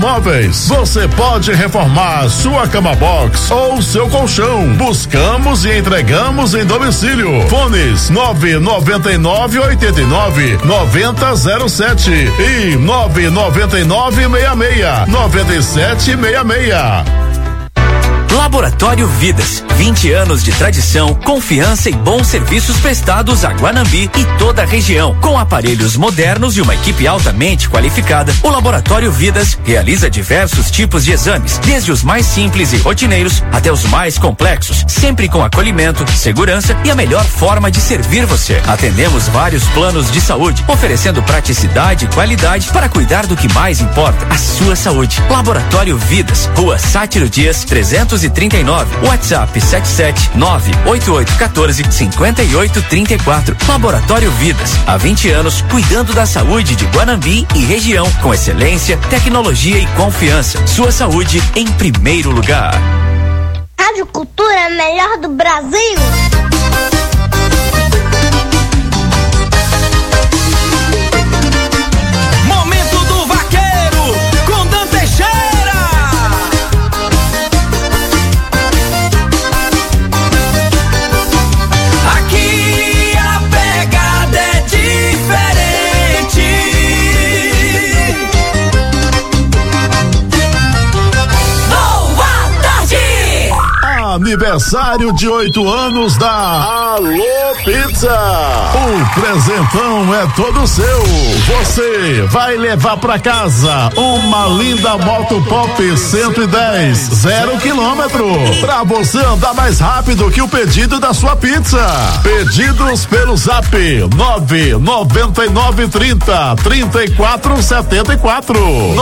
Móveis, você pode reformar sua cama box ou seu colchão. Buscamos e entregamos em domicílio. Fones 999899007 e 999669766. Laboratório Vidas, 20 anos de tradição, confiança e bons serviços prestados a Guanambi e toda a região. Com aparelhos modernos e uma equipe altamente qualificada, o Laboratório Vidas realiza diversos tipos de exames, desde os mais simples e rotineiros até os mais complexos, sempre com acolhimento, segurança e a melhor forma de servir você. Atendemos vários planos de saúde, oferecendo praticidade e qualidade para cuidar do que mais importa, a sua saúde. Laboratório Vidas, Rua Sátiro Dias, 339, WhatsApp 77988145834. Laboratório Vidas, há 20 anos cuidando da saúde de Guanambi e região com excelência, tecnologia e confiança. Sua saúde em primeiro lugar. Rádio Cultura é a melhor do Brasil. Aniversário de 8 anos da Alô Pizza. O presentão é todo seu. Você vai levar pra casa uma linda moto Pop 110, 0 quilômetro, pra você andar mais rápido que o pedido da sua pizza. Pedidos pelo Zap 99930-3474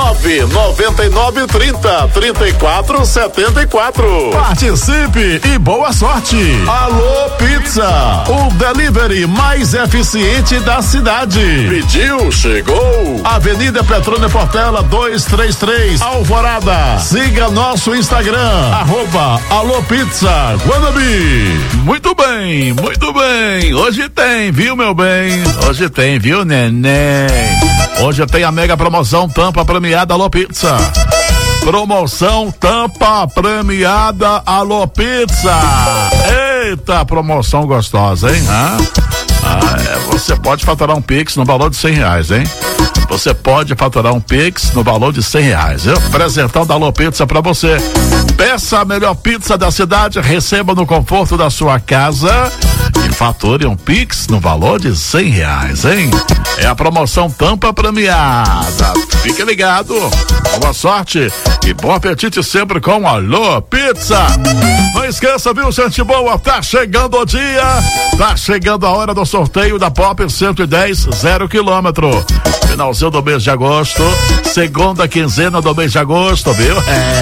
99930-3474. Participe e boa sorte. Alô Pizza, o delivery mais eficiente da cidade. Pediu, chegou. Avenida Petrônio Portela 233, Alvorada. Siga nosso Instagram, @Alô Pizza Guanambi. Muito bem, muito bem. Hoje tem, viu, meu bem? Hoje tem, viu, neném? Hoje tem a mega promoção Tampa Premiada Alô Pizza. Promoção Tampa Premiada Alô Pizza. Eita, promoção gostosa, hein? Você pode faturar um Pix no valor de R$100, hein? Você pode faturar um Pix no valor de R$100, viu? Presentão da Alô Pizza pra você. Peça a melhor pizza da cidade, receba no conforto da sua casa e fature um Pix no valor de R$100, hein? É a promoção Tampa Premiada. Fique ligado. Boa sorte e bom apetite sempre com Alô Pizza. Não esqueça, viu, gente boa? Tá chegando o dia, tá chegando a hora do sorteio da Pop 110, 0 quilômetro. Finalzinho do mês de agosto, segunda quinzena do mês de agosto, viu?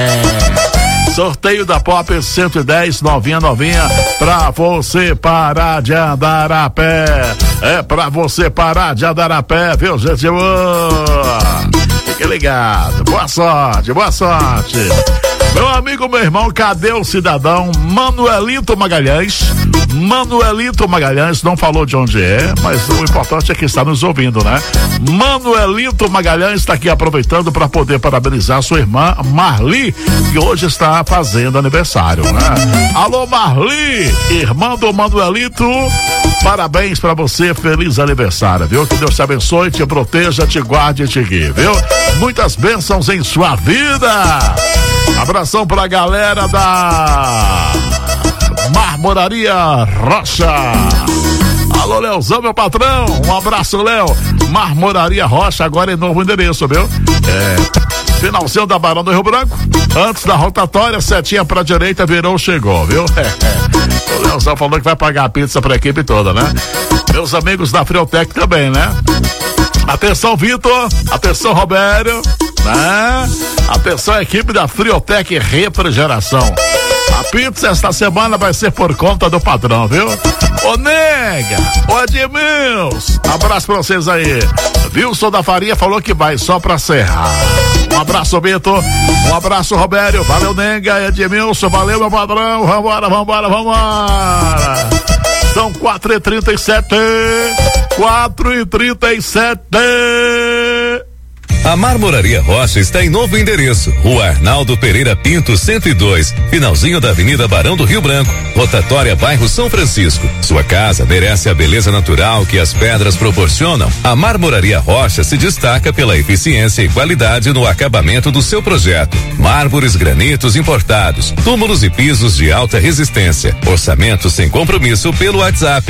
Sorteio da Pop 110, novinha, pra você parar de andar a pé. É pra você parar de andar a pé, viu, gente boa? Fique ligado. Boa sorte, boa sorte. Meu amigo, meu irmão, cadê o cidadão Manuelito Magalhães? Manuelito Magalhães não falou de onde é, mas o importante é que está nos ouvindo, né? Manuelito Magalhães está aqui aproveitando para poder parabenizar sua irmã Marli, que hoje está fazendo aniversário, né? Alô, Marli, irmã do Manuelito, parabéns para você, feliz aniversário, viu? Que Deus te abençoe, te proteja, te guarde e te guie, viu? Muitas bênçãos em sua vida. Abração pra galera da Marmoraria Rocha. Alô, Leozão, meu patrão. Um abraço, Léo. Marmoraria Rocha, agora em novo endereço, viu? Finalzinho da Barão do Rio Branco. Antes da rotatória, setinha pra direita, virou, chegou, viu? O Leozão falou que vai pagar a pizza pra equipe toda, né? Meus amigos da Friotec também, né? Atenção, Vitor. Atenção, Robério. Né? Atenção, equipe da Friotec Refrigeração. A pizza esta semana vai ser por conta do patrão, viu? Ô nega, ô Edmilson, abraço pra vocês aí. Wilson da Faria falou que vai só pra serrar. Um abraço, Vitor. Um abraço, Robério. Valeu, nega, Edmilson. Valeu, meu padrão. Vambora. São 4h37. 4h37. A Marmoraria Rocha está em novo endereço, Rua Arnaldo Pereira Pinto, 102, finalzinho da Avenida Barão do Rio Branco, rotatória bairro São Francisco. Sua casa merece a beleza natural que as pedras proporcionam. A Marmoraria Rocha se destaca pela eficiência e qualidade no acabamento do seu projeto. Mármores, granitos importados, túmulos e pisos de alta resistência. Orçamento sem compromisso pelo WhatsApp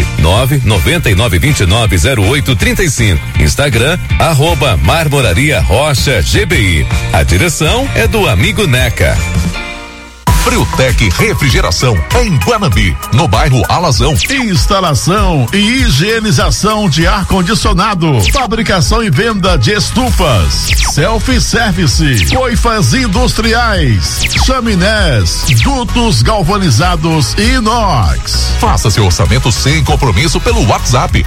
999290835. Instagram @Marmoraria Rocha GBI. A direção é do amigo Neca. Friutec Refrigeração, em Guanambi, no bairro Alazão. Instalação e higienização de ar-condicionado, fabricação e venda de estufas, self-service, coifas industriais, chaminés, dutos galvanizados e inox. Faça seu orçamento sem compromisso pelo WhatsApp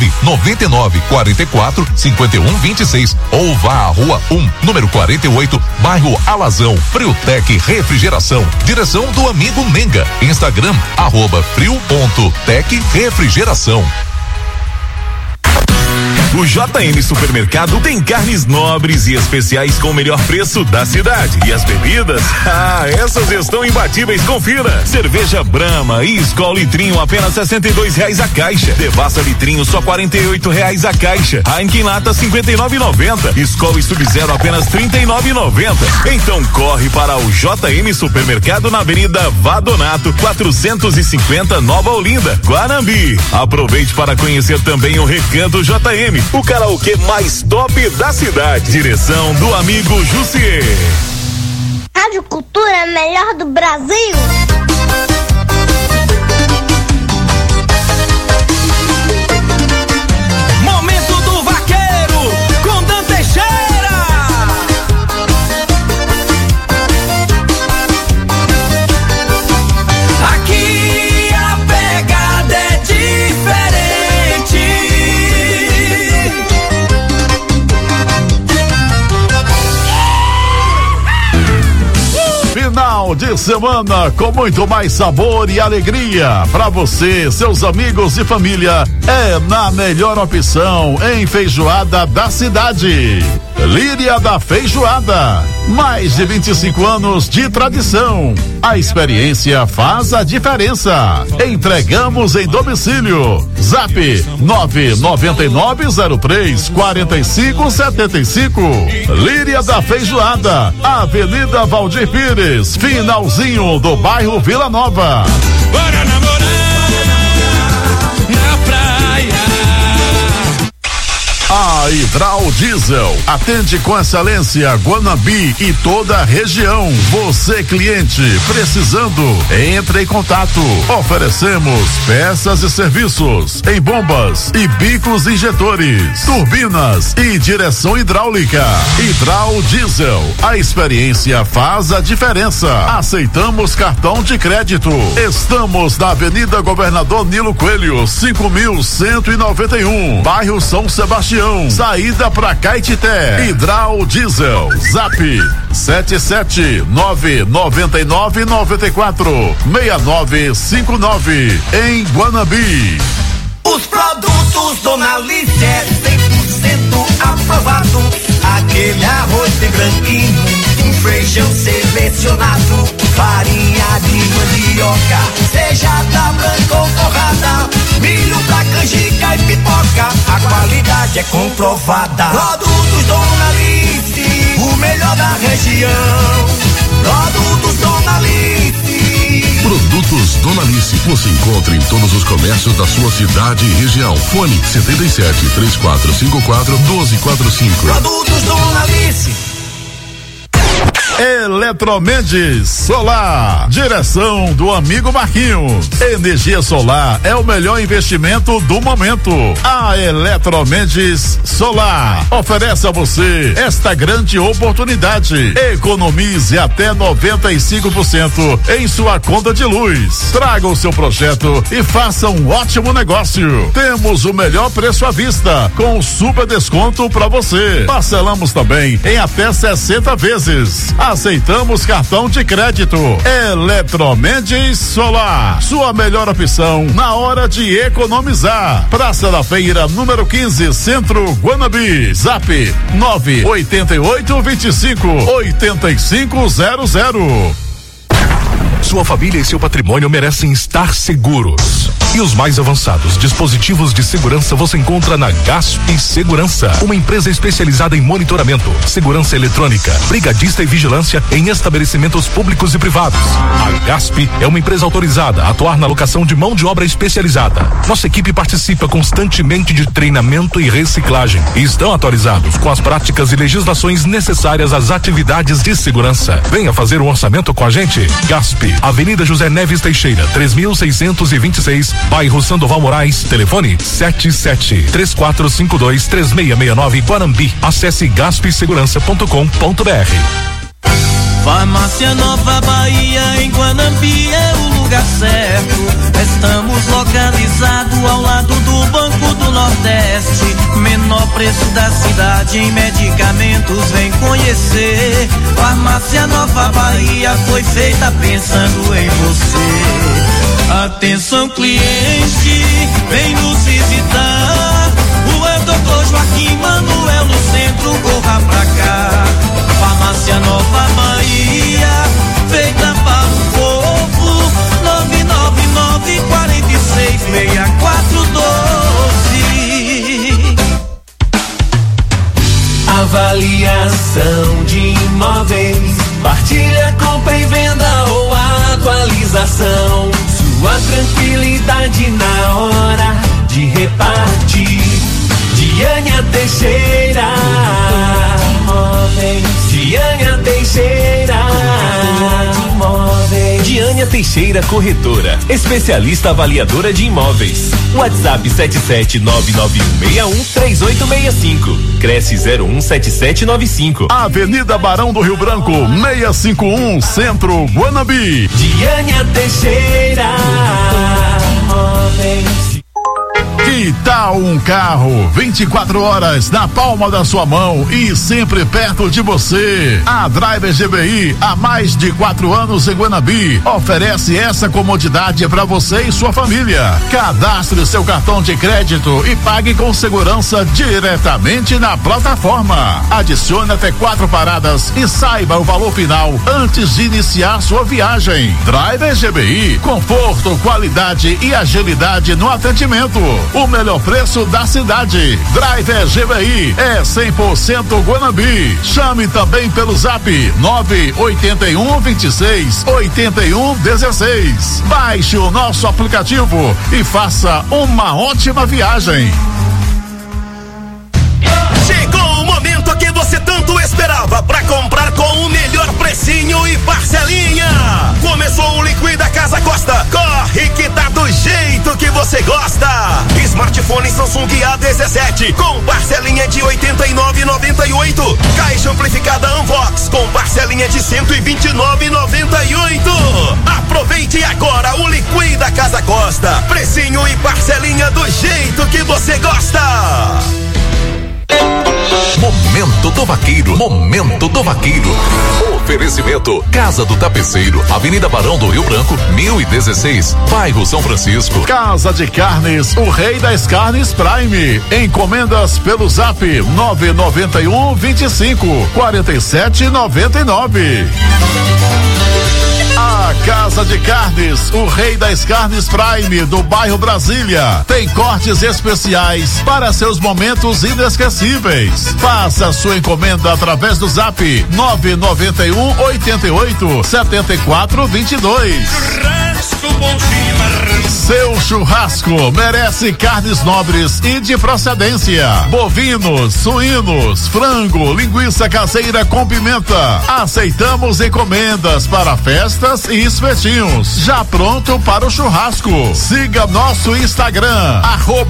999445126 ou vá à Rua 1, número 48, bairro Alazão. Friutec Refrigeração. Direção do amigo Menga. Instagram @frio.tecrefrigeração. O JM Supermercado tem carnes nobres e especiais com o melhor preço da cidade. E as bebidas? Essas estão imbatíveis, confira. Cerveja Brahma e Skol litrinho apenas R$62 a caixa. Devassa litrinho só R$48 a caixa. Heineken lata R$59,90. Skol e Sub-Zero apenas R$39,90. Então corre para o JM Supermercado na Avenida Vadonato 450, Nova Olinda, Guanambi. Aproveite para conhecer também o Recanto JM, o karaokê mais top da cidade. Direção do amigo Jussier. Rádio Cultura melhor do Brasil. Momento do Vaqueiro com Dan Teixeira. Aqui a pegada é diferente. Final de semana com muito mais sabor e alegria para você, seus amigos e família. É na melhor opção em feijoada da cidade. Líria da Feijoada. Mais de 25 anos de tradição. A experiência faz a diferença. Entregamos em domicílio. Zap 99903-4575. Líria da Feijoada. Avenida Valdir Pires, finalzinho do bairro Vila Nova. Bora namorar na praia. A Hidral Diesel atende com excelência Guanambi e toda a região. Você, cliente, precisando, entre em contato. Oferecemos peças e serviços em bombas e bicos injetores, turbinas e direção hidráulica. Hidral Diesel, a experiência faz a diferença. Aceitamos cartão de crédito. Estamos na Avenida Governador Nilo Coelho, 5191, bairro São Sebastião. Saída pra Caetité. Hidral Diesel. Zap 77999946959 em Guanambi. Os produtos Dona Alice é 100% aprovado. Aquele arroz bem branquinho, um feijão selecionado, farinha de mandioca, seja da branca ou torrada, milho pra canjica e pipoca, a qualidade é comprovada. Produtos Dona Alice, o melhor da região. Produtos Dona Alice. Produtos Dona Alice, você encontra em todos os comércios da sua cidade e região. Fone 77-3454-1245. Produtos Dona Alice. Eletromendes Solar, direção do amigo Marquinhos. Energia solar é o melhor investimento do momento. A Eletromendes Solar oferece a você esta grande oportunidade. Economize até 95% em sua conta de luz. Traga o seu projeto e faça um ótimo negócio. Temos o melhor preço à vista, com super desconto para você. Parcelamos também em até 60 vezes. Aceitamos cartão de crédito. Eletromendes Solar, sua melhor opção na hora de economizar. Praça da Feira, número 15, Centro Guanabi. Zap 988258500. Sua família e seu patrimônio merecem estar seguros. E os mais avançados dispositivos de segurança você encontra na Gasp Segurança, uma empresa especializada em monitoramento, segurança eletrônica, brigadista e vigilância em estabelecimentos públicos e privados. A Gasp é uma empresa autorizada a atuar na locação de mão de obra especializada. Nossa equipe participa constantemente de treinamento e reciclagem e estão atualizados com as práticas e legislações necessárias às atividades de segurança. Venha fazer um orçamento com a gente. Gasp, Avenida José Neves Teixeira, 3626, bairro Sandoval Moraes, telefone 77-3452-3669, Guanambi. Acesse gaspsegurança.com.br. Farmácia Nova Bahia, em Guanambi é o lugar certo. Estamos localizados ao lado do Banco do Nordeste. Menor preço da cidade em medicamentos, vem conhecer. Farmácia Nova Bahia foi feita pensando em você. Atenção cliente, vem nos visitar. Rua Doutor Joaquim Manuel no centro, corra pra cá. Farmácia Nova Bahia, feita para o povo. 999466412. Avaliação de imóveis, partilha, compra e venda ou atualização. Sua tranquilidade na hora de repartir. Diânia Teixeira, Diânia Teixeira, Diânia Teixeira Corretora, especialista avaliadora de imóveis. WhatsApp 77991613865. Cresce 017795. Avenida Barão do Rio Branco, 651, Centro Guanabi. Diânia Teixeira. Que tal um carro 24 horas na palma da sua mão e sempre perto de você? A Driver GBI, há mais de 4 anos em Guanabi, oferece essa comodidade para você e sua família. Cadastre seu cartão de crédito e pague com segurança diretamente na plataforma. Adicione até 4 paradas e saiba o valor final antes de iniciar sua viagem. Driver GBI, conforto, qualidade e agilidade no atendimento. O melhor preço da cidade. Driver GBI é 100% Guanabi. Chame também pelo zap 981268116. Baixe o nosso aplicativo e faça uma ótima viagem. Chegou o momento que você tanto esperava para comprar com o melhor precinho e parcelinha. Começou o Liquida Casa Costa. Corre que tá do jeito que você gosta. Smartphone Samsung A17 com parcelinha de R$ 89,98. Caixa amplificada Unvox com parcelinha de R$ 129,98. Aproveite agora o Liquida Casa Costa. Precinho e parcelinha do jeito que você gosta. Momento do Vaqueiro, Momento do Vaqueiro. Oferecimento Casa do Tapeceiro, Avenida Barão do Rio Branco, 1016, bairro São Francisco. Casa de Carnes, o rei das carnes Prime. Encomendas pelo zap 991254799. A Casa de Carnes, o rei das carnes Prime do bairro Brasília, tem cortes especiais para seus momentos inesquecíveis. Faça sua encomenda através do zap 991887422. Seu churrasco merece carnes nobres e de procedência. Bovinos, suínos, frango, linguiça caseira com pimenta. Aceitamos encomendas para festas e espetinhos. Já pronto para o churrasco. Siga nosso Instagram,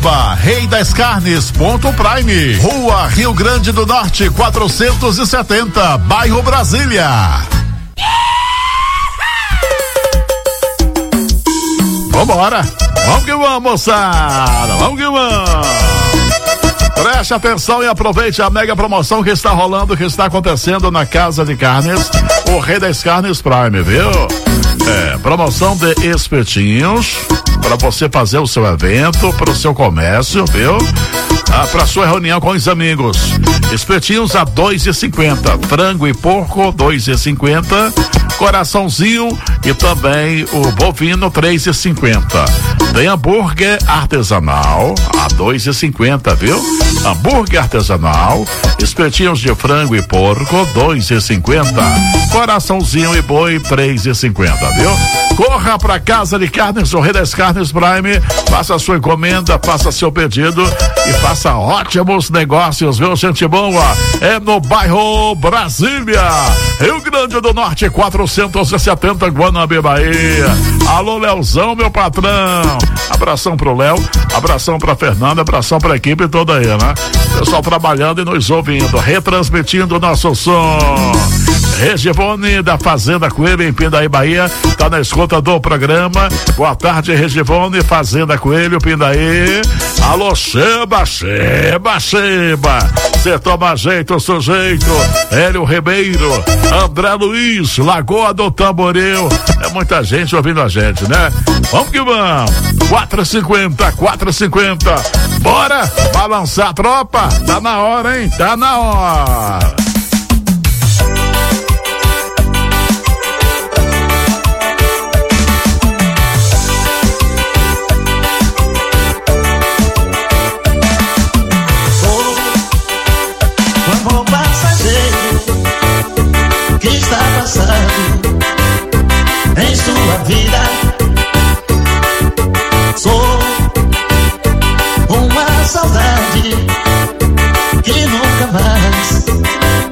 @reidascarnes.prime. Rua Rio Grande do Norte, 470, bairro Brasília. Vambora! Vamos que vamos, moçada! Vamos que vamos! Preste atenção e aproveite a mega promoção que está rolando, que está acontecendo na Casa de Carnes. o Rei das Carnes Prime, viu? Promoção de espetinhos para você fazer o seu evento, para o seu comércio, viu? Para sua reunião com os amigos. Espetinhos a R$2,50, frango e porco R$2,50, coraçãozinho e também o bovino R$3,50. Tem hambúrguer artesanal a R$2,50, viu? Hambúrguer artesanal, espetinhos de frango e porco R$2,50, coraçãozinho e boi R$3,50, viu? Corra para Casa de Carnes, o Rei das Carnes Prime, faça sua encomenda, faça seu pedido e faça ótimos negócios, viu, gente boa? É no bairro Brasília, Rio Grande do Norte, 470, Guanambi, Bahia. Alô, Leozão, meu patrão. Abração pro Léo, abração pra Fernanda, abração pra equipe toda aí, né? Pessoal trabalhando e nos ouvindo, retransmitindo o nosso som. Regivone da Fazenda Coelho em Pindaí, Bahia, tá na escuta do programa. Boa tarde, Regivone, Fazenda Coelho, Pindaí. Alô, Cheba. Cê toma jeito, sujeito. Hélio Ribeiro, André Luiz, Lagoa do Tamboril. É muita gente ouvindo a gente, né? Vamos que vamos. 4,50. Bora balançar a tropa. Tá na hora, hein? Tá na hora. Em sua vida sou uma saudade que nunca mais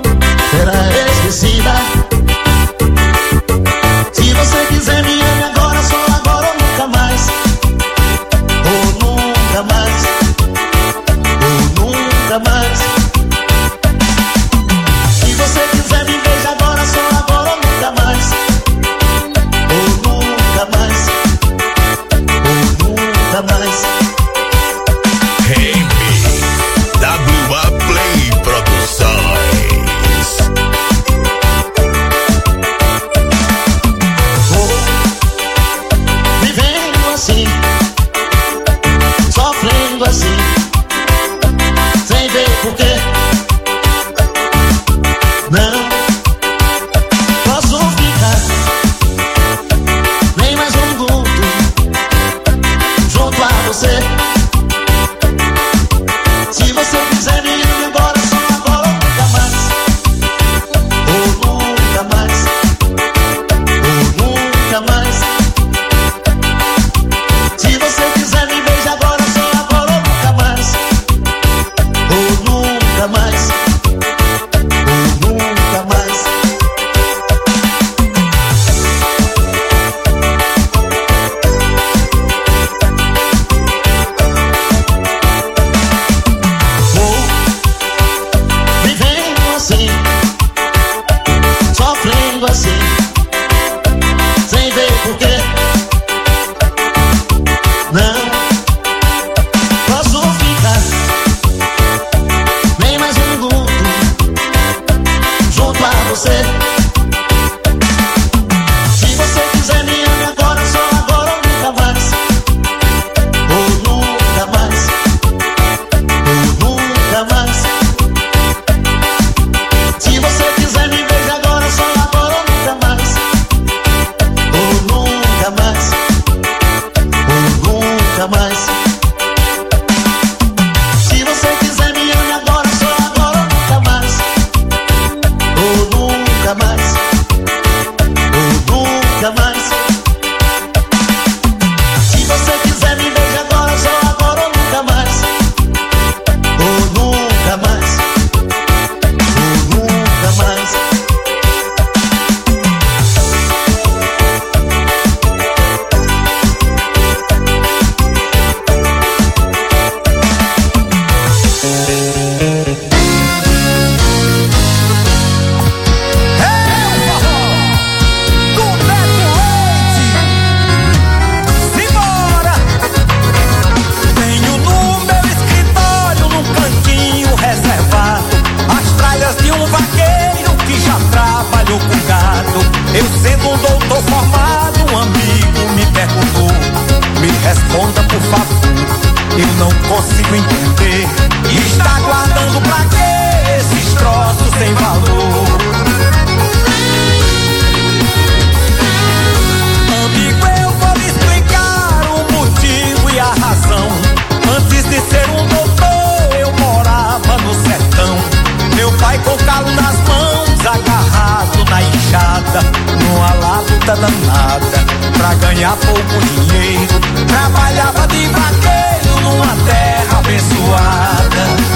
luta danada pra ganhar pouco dinheiro. Trabalhava de vaqueiro numa terra abençoada.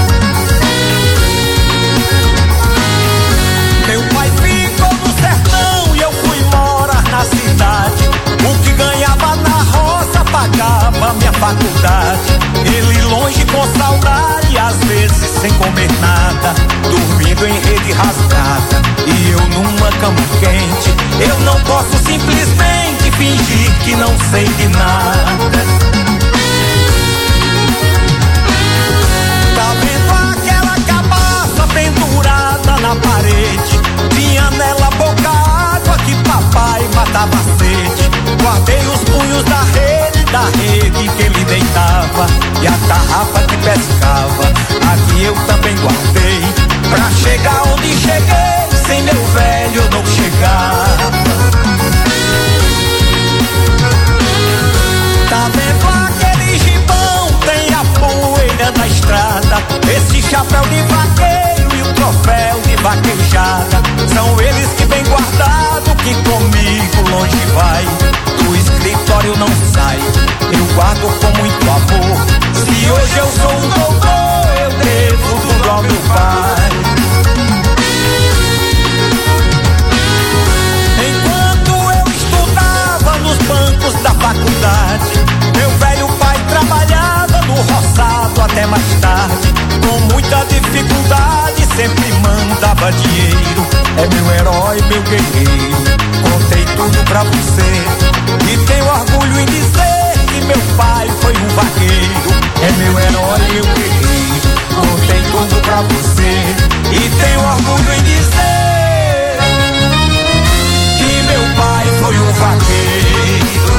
Meu pai ficou no sertão e eu fui morar na cidade. O que ganhava na roça pagava minha faculdade. Ele longe com saudade, às vezes sem comer nada, dormindo em rede rasgada e eu numa cama quente. Eu não posso simplesmente fingir que não sei de nada. Tá vendo aquela cabaça pendurada na parede? Tinha nela pouca água que papai matava a sede. Guardei os punhos da rede que ele deitava e a tarrafa que pescava, aqui eu também guardei. Pra chegar onde cheguei, sem meu velho eu não chegava. Tá vendo aquele gibão? Tem a poeira da estrada, esse chapéu de vaqueiro e o troféu de vaquejada. São eles que vem guardado, que comigo longe vai. Do escritório não sai, eu guardo com muito amor. Se hoje eu sou um doutor, eu devo tudo ao meu pai. Enquanto eu estudava nos bancos da faculdade, meu velho pai trabalhava no roçado até mais tarde. Com muita dificuldade sempre mandava dinheiro. É meu herói, meu guerreiro, contei tudo pra você. E tenho orgulho em dizer que meu pai foi um vaqueiro. É meu herói, meu guerreiro, contei tudo pra você. E tenho orgulho em dizer que meu pai foi um vaqueiro.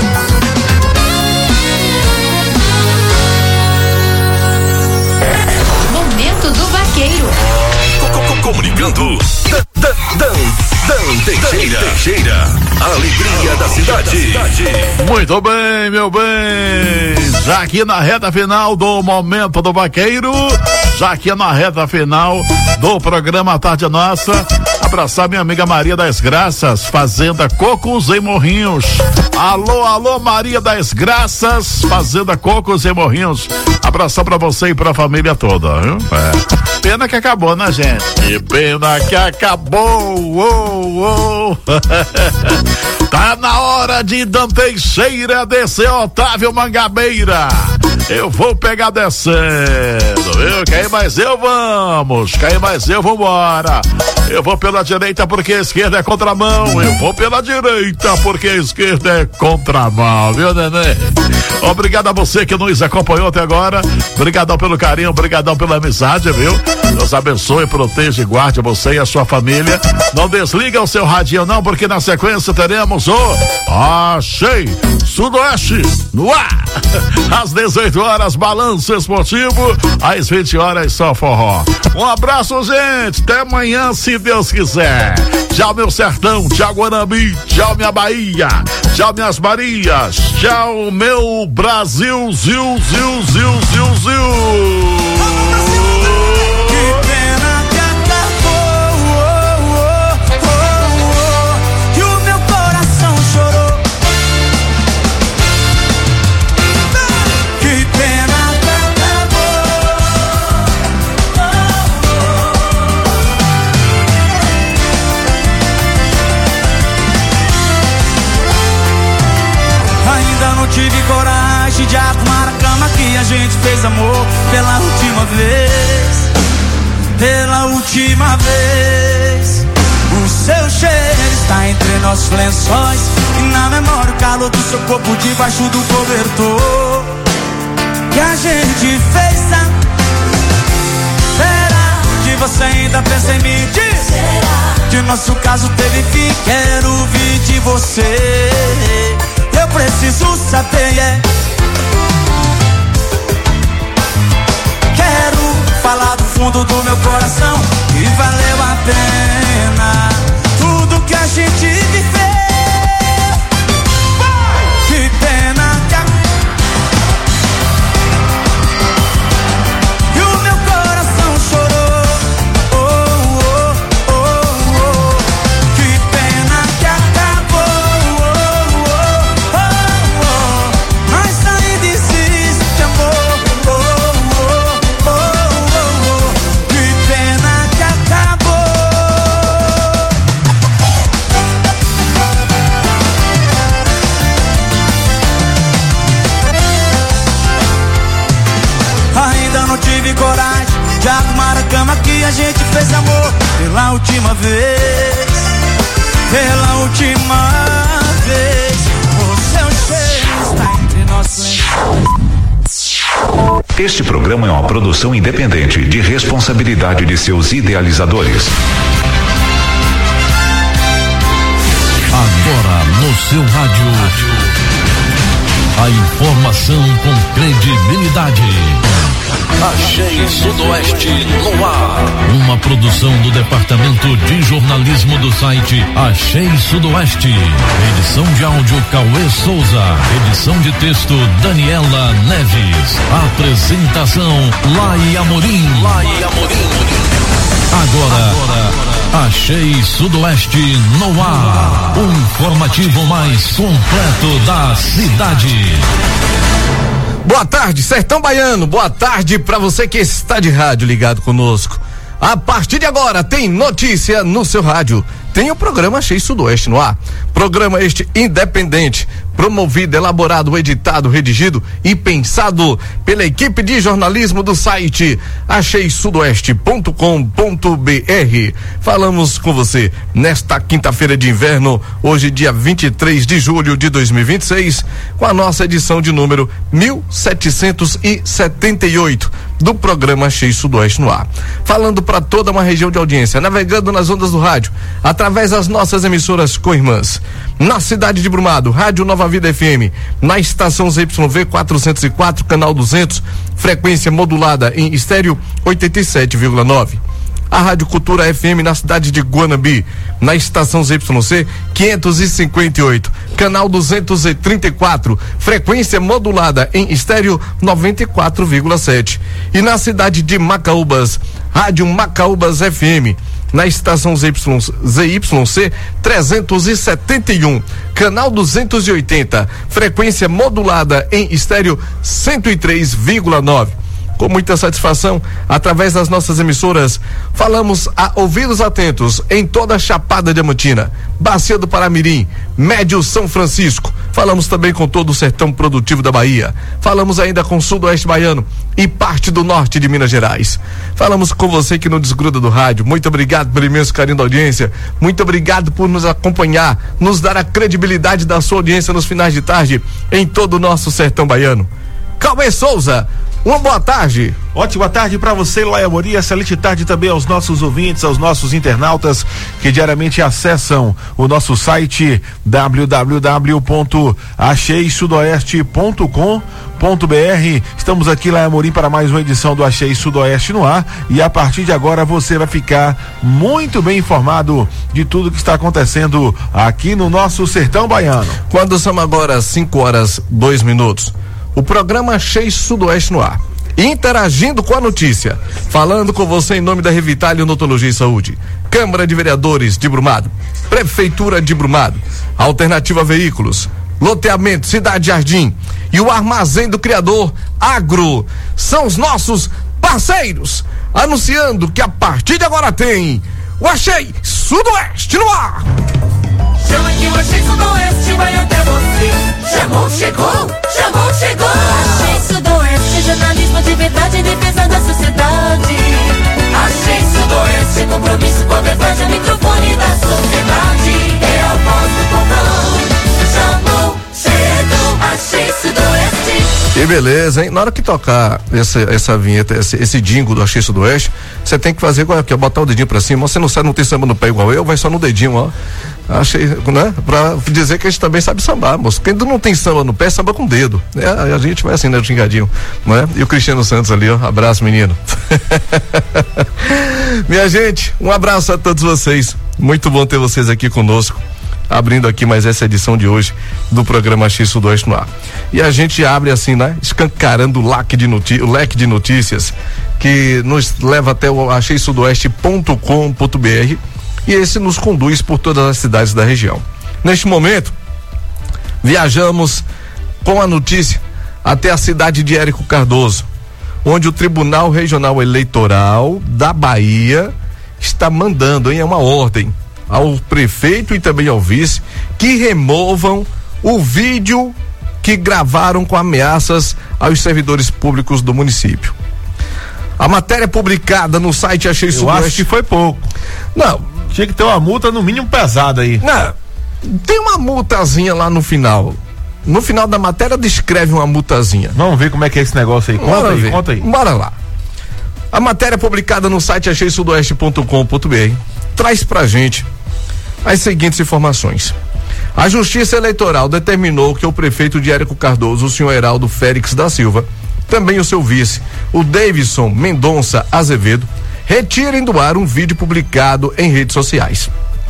Momento do vaqueiro. Comunicando Teixeira, a alegria da cidade. Muito bem, meu bem. Já aqui na reta final do Momento do Vaqueiro, já aqui na reta final do programa Tarde Nossa, abraçar minha amiga Maria das Graças, Fazenda Cocos em Morrinhos. Alô, alô, Maria das Graças, Fazenda Cocos em Morrinhos. Abração pra você e pra família toda, viu? É. Pena que acabou, né, gente? Que pena que acabou. Tá na hora de Dan Teixeira descer Otávio Mangabeira. Eu vou pegar descendo, viu? Quem mais eu, vamos. Quem mais eu, vambora. Eu vou pela direita porque a esquerda é contramão. Eu vou pela direita porque a esquerda é contramão, viu, neném? Obrigado a você que nos acompanhou até agora. Obrigadão pelo carinho, obrigadão pela amizade, viu? Deus abençoe, proteja e guarde você e a sua família. Não desliga o seu radinho não, porque na sequência teremos o Achei Sudoeste no ar. Às 18 horas, Balanço Esportivo. Às 20 horas, só forró. Um abraço, gente. Até amanhã, se Deus quiser. Tchau, meu sertão. Tchau, Guanambi. Tchau, minha Bahia. Tchau, minhas Marias. Tchau, meu Brasil. Ziu, ziu, ziu, ziu, ziu. Tive coragem de arrumar a cama que a gente fez amor pela última vez. Pela última vez. O seu cheiro está entre nossos lençóis e na memória o calor do seu corpo debaixo do cobertor que a gente fez. Será que você ainda pensa em mim? Será que o nosso caso teve fim? Quero ouvir de você. Eu preciso saber, Quero falar do fundo do meu coração que valeu a pena tudo que a gente viveu. Que pena que o meu coração chorou. Que pena que acabou. Já arrumaram a cama que a gente fez amor pela última vez. Pela última vez. O seu cheiro está entre nossos. Este programa é uma produção independente de responsabilidade de seus idealizadores. Agora no seu rádio, a informação com credibilidade. Achei Sudoeste no ar. Uma produção do Departamento de Jornalismo do site Achei Sudoeste. Edição de áudio Cauê Souza. Edição de texto Daniela Neves. Apresentação Lai Amorim. Agora, Achei Sudoeste no ar. O informativo mais completo da cidade. Boa tarde, Sertão Baiano. Boa tarde para você que está de rádio ligado conosco. A partir de agora tem notícia no seu rádio. Tem o programa Achei Sudoeste no ar. Programa este independente, promovido, elaborado, editado, redigido e pensado pela equipe de jornalismo do site acheisudoeste.com.br. Falamos com você nesta quinta-feira de inverno, hoje dia 23 de julho de 2026, com a nossa edição de número 1778 do programa Achei Sudoeste no ar. Falando para toda uma região de audiência, navegando nas ondas do rádio, através das nossas emissoras co-irmãs. Na cidade de Brumado, Rádio Nova Vida FM, na estação ZYV 404, canal 200, frequência modulada em estéreo 87,9. A Rádio Cultura FM na cidade de Guanambi, na estação ZYC 558, canal 234, frequência modulada em estéreo 94,7. E na cidade de Macaúbas, Rádio Macaúbas FM, na estação ZYC 371, canal 280, frequência modulada em estéreo 103,9. Com muita satisfação, através das nossas emissoras, falamos a ouvidos atentos em toda a Chapada Diamantina, Bacia do Paramirim, Médio São Francisco. Falamos também com todo o sertão produtivo da Bahia. Falamos ainda com o Sudoeste Baiano e parte do norte de Minas Gerais. Falamos com você que não desgruda do rádio. Muito obrigado pelo imenso carinho da audiência. Muito obrigado por nos acompanhar, nos dar a credibilidade da sua audiência nos finais de tarde em todo o nosso sertão baiano. Cauê Souza, uma boa tarde. Ótima tarde para você, Lai Amorim. Excelente tarde também aos nossos ouvintes, aos nossos internautas que diariamente acessam o nosso site www.acheisudoeste.com.br. Estamos aqui, Lai Amorim, para mais uma edição do Achei Sudoeste no ar, e a partir de agora você vai ficar muito bem informado de tudo que está acontecendo aqui no nosso sertão baiano. Quando são agora 5:02, o programa Achei Sudoeste no ar, interagindo com a notícia, falando com você em nome da Revitale Odontologia e Saúde, Câmara de Vereadores de Brumado, Prefeitura de Brumado, Alternativa Veículos, Loteamento Cidade Jardim e o Armazém do Criador Agro são os nossos parceiros, anunciando que a partir de agora tem o Achei Sudoeste no ar. Chama que o Achei Sudoeste vai até você. Chamou, chegou, chamou, chegou. Achei Sudoeste, jornalismo de verdade em defesa da sociedade. Achei Sudoeste, compromisso com a verdade, o microfone da sociedade. É a voz do povão. Chamou, chegou, Achei Sudoeste. Que beleza, hein? Na hora que tocar essa vinheta, esse jingle do Achei Sudoeste, você tem que fazer igual aqui, ó, botar o dedinho pra cima. Você não sabe, não tem samba no pé igual eu, vai só no dedinho, ó. Achei, né? Pra dizer que a gente também sabe sambar, moço. Quem não tem samba no pé, samba com o dedo. A gente vai assim, né? Gingadinho, né? E o Cristiano Santos ali, ó. Abraço, menino. Minha gente, um abraço a todos vocês. Muito bom ter vocês aqui conosco, abrindo aqui mais essa edição de hoje do programa Achei Sudoeste no ar. E a gente abre assim, né? Escancarando o leque de notícias que nos leva até o acheisudoeste.com.br, e esse nos conduz por todas as cidades da região. Neste momento, viajamos com a notícia até a cidade de Érico Cardoso, onde o Tribunal Regional Eleitoral da Bahia está mandando, hein, uma ordem ao prefeito e também ao vice que removam o vídeo que gravaram com ameaças aos servidores públicos do município. A matéria publicada no site Achei Sudoeste. Eu acho que foi pouco. Não. Tinha que ter uma multa no mínimo pesada aí. Não. Tem uma multazinha lá no final. No final da matéria descreve uma multazinha. Vamos ver como é que é esse negócio aí. Conta aí. Bora lá. A matéria publicada no site acheisudoeste.com.br traz pra gente as seguintes informações. A Justiça Eleitoral determinou que o prefeito de Érico Cardoso, o senhor Heraldo Félix da Silva, também o seu vice, o Davidson Mendonça Azevedo, retirem do ar um vídeo publicado em redes sociais.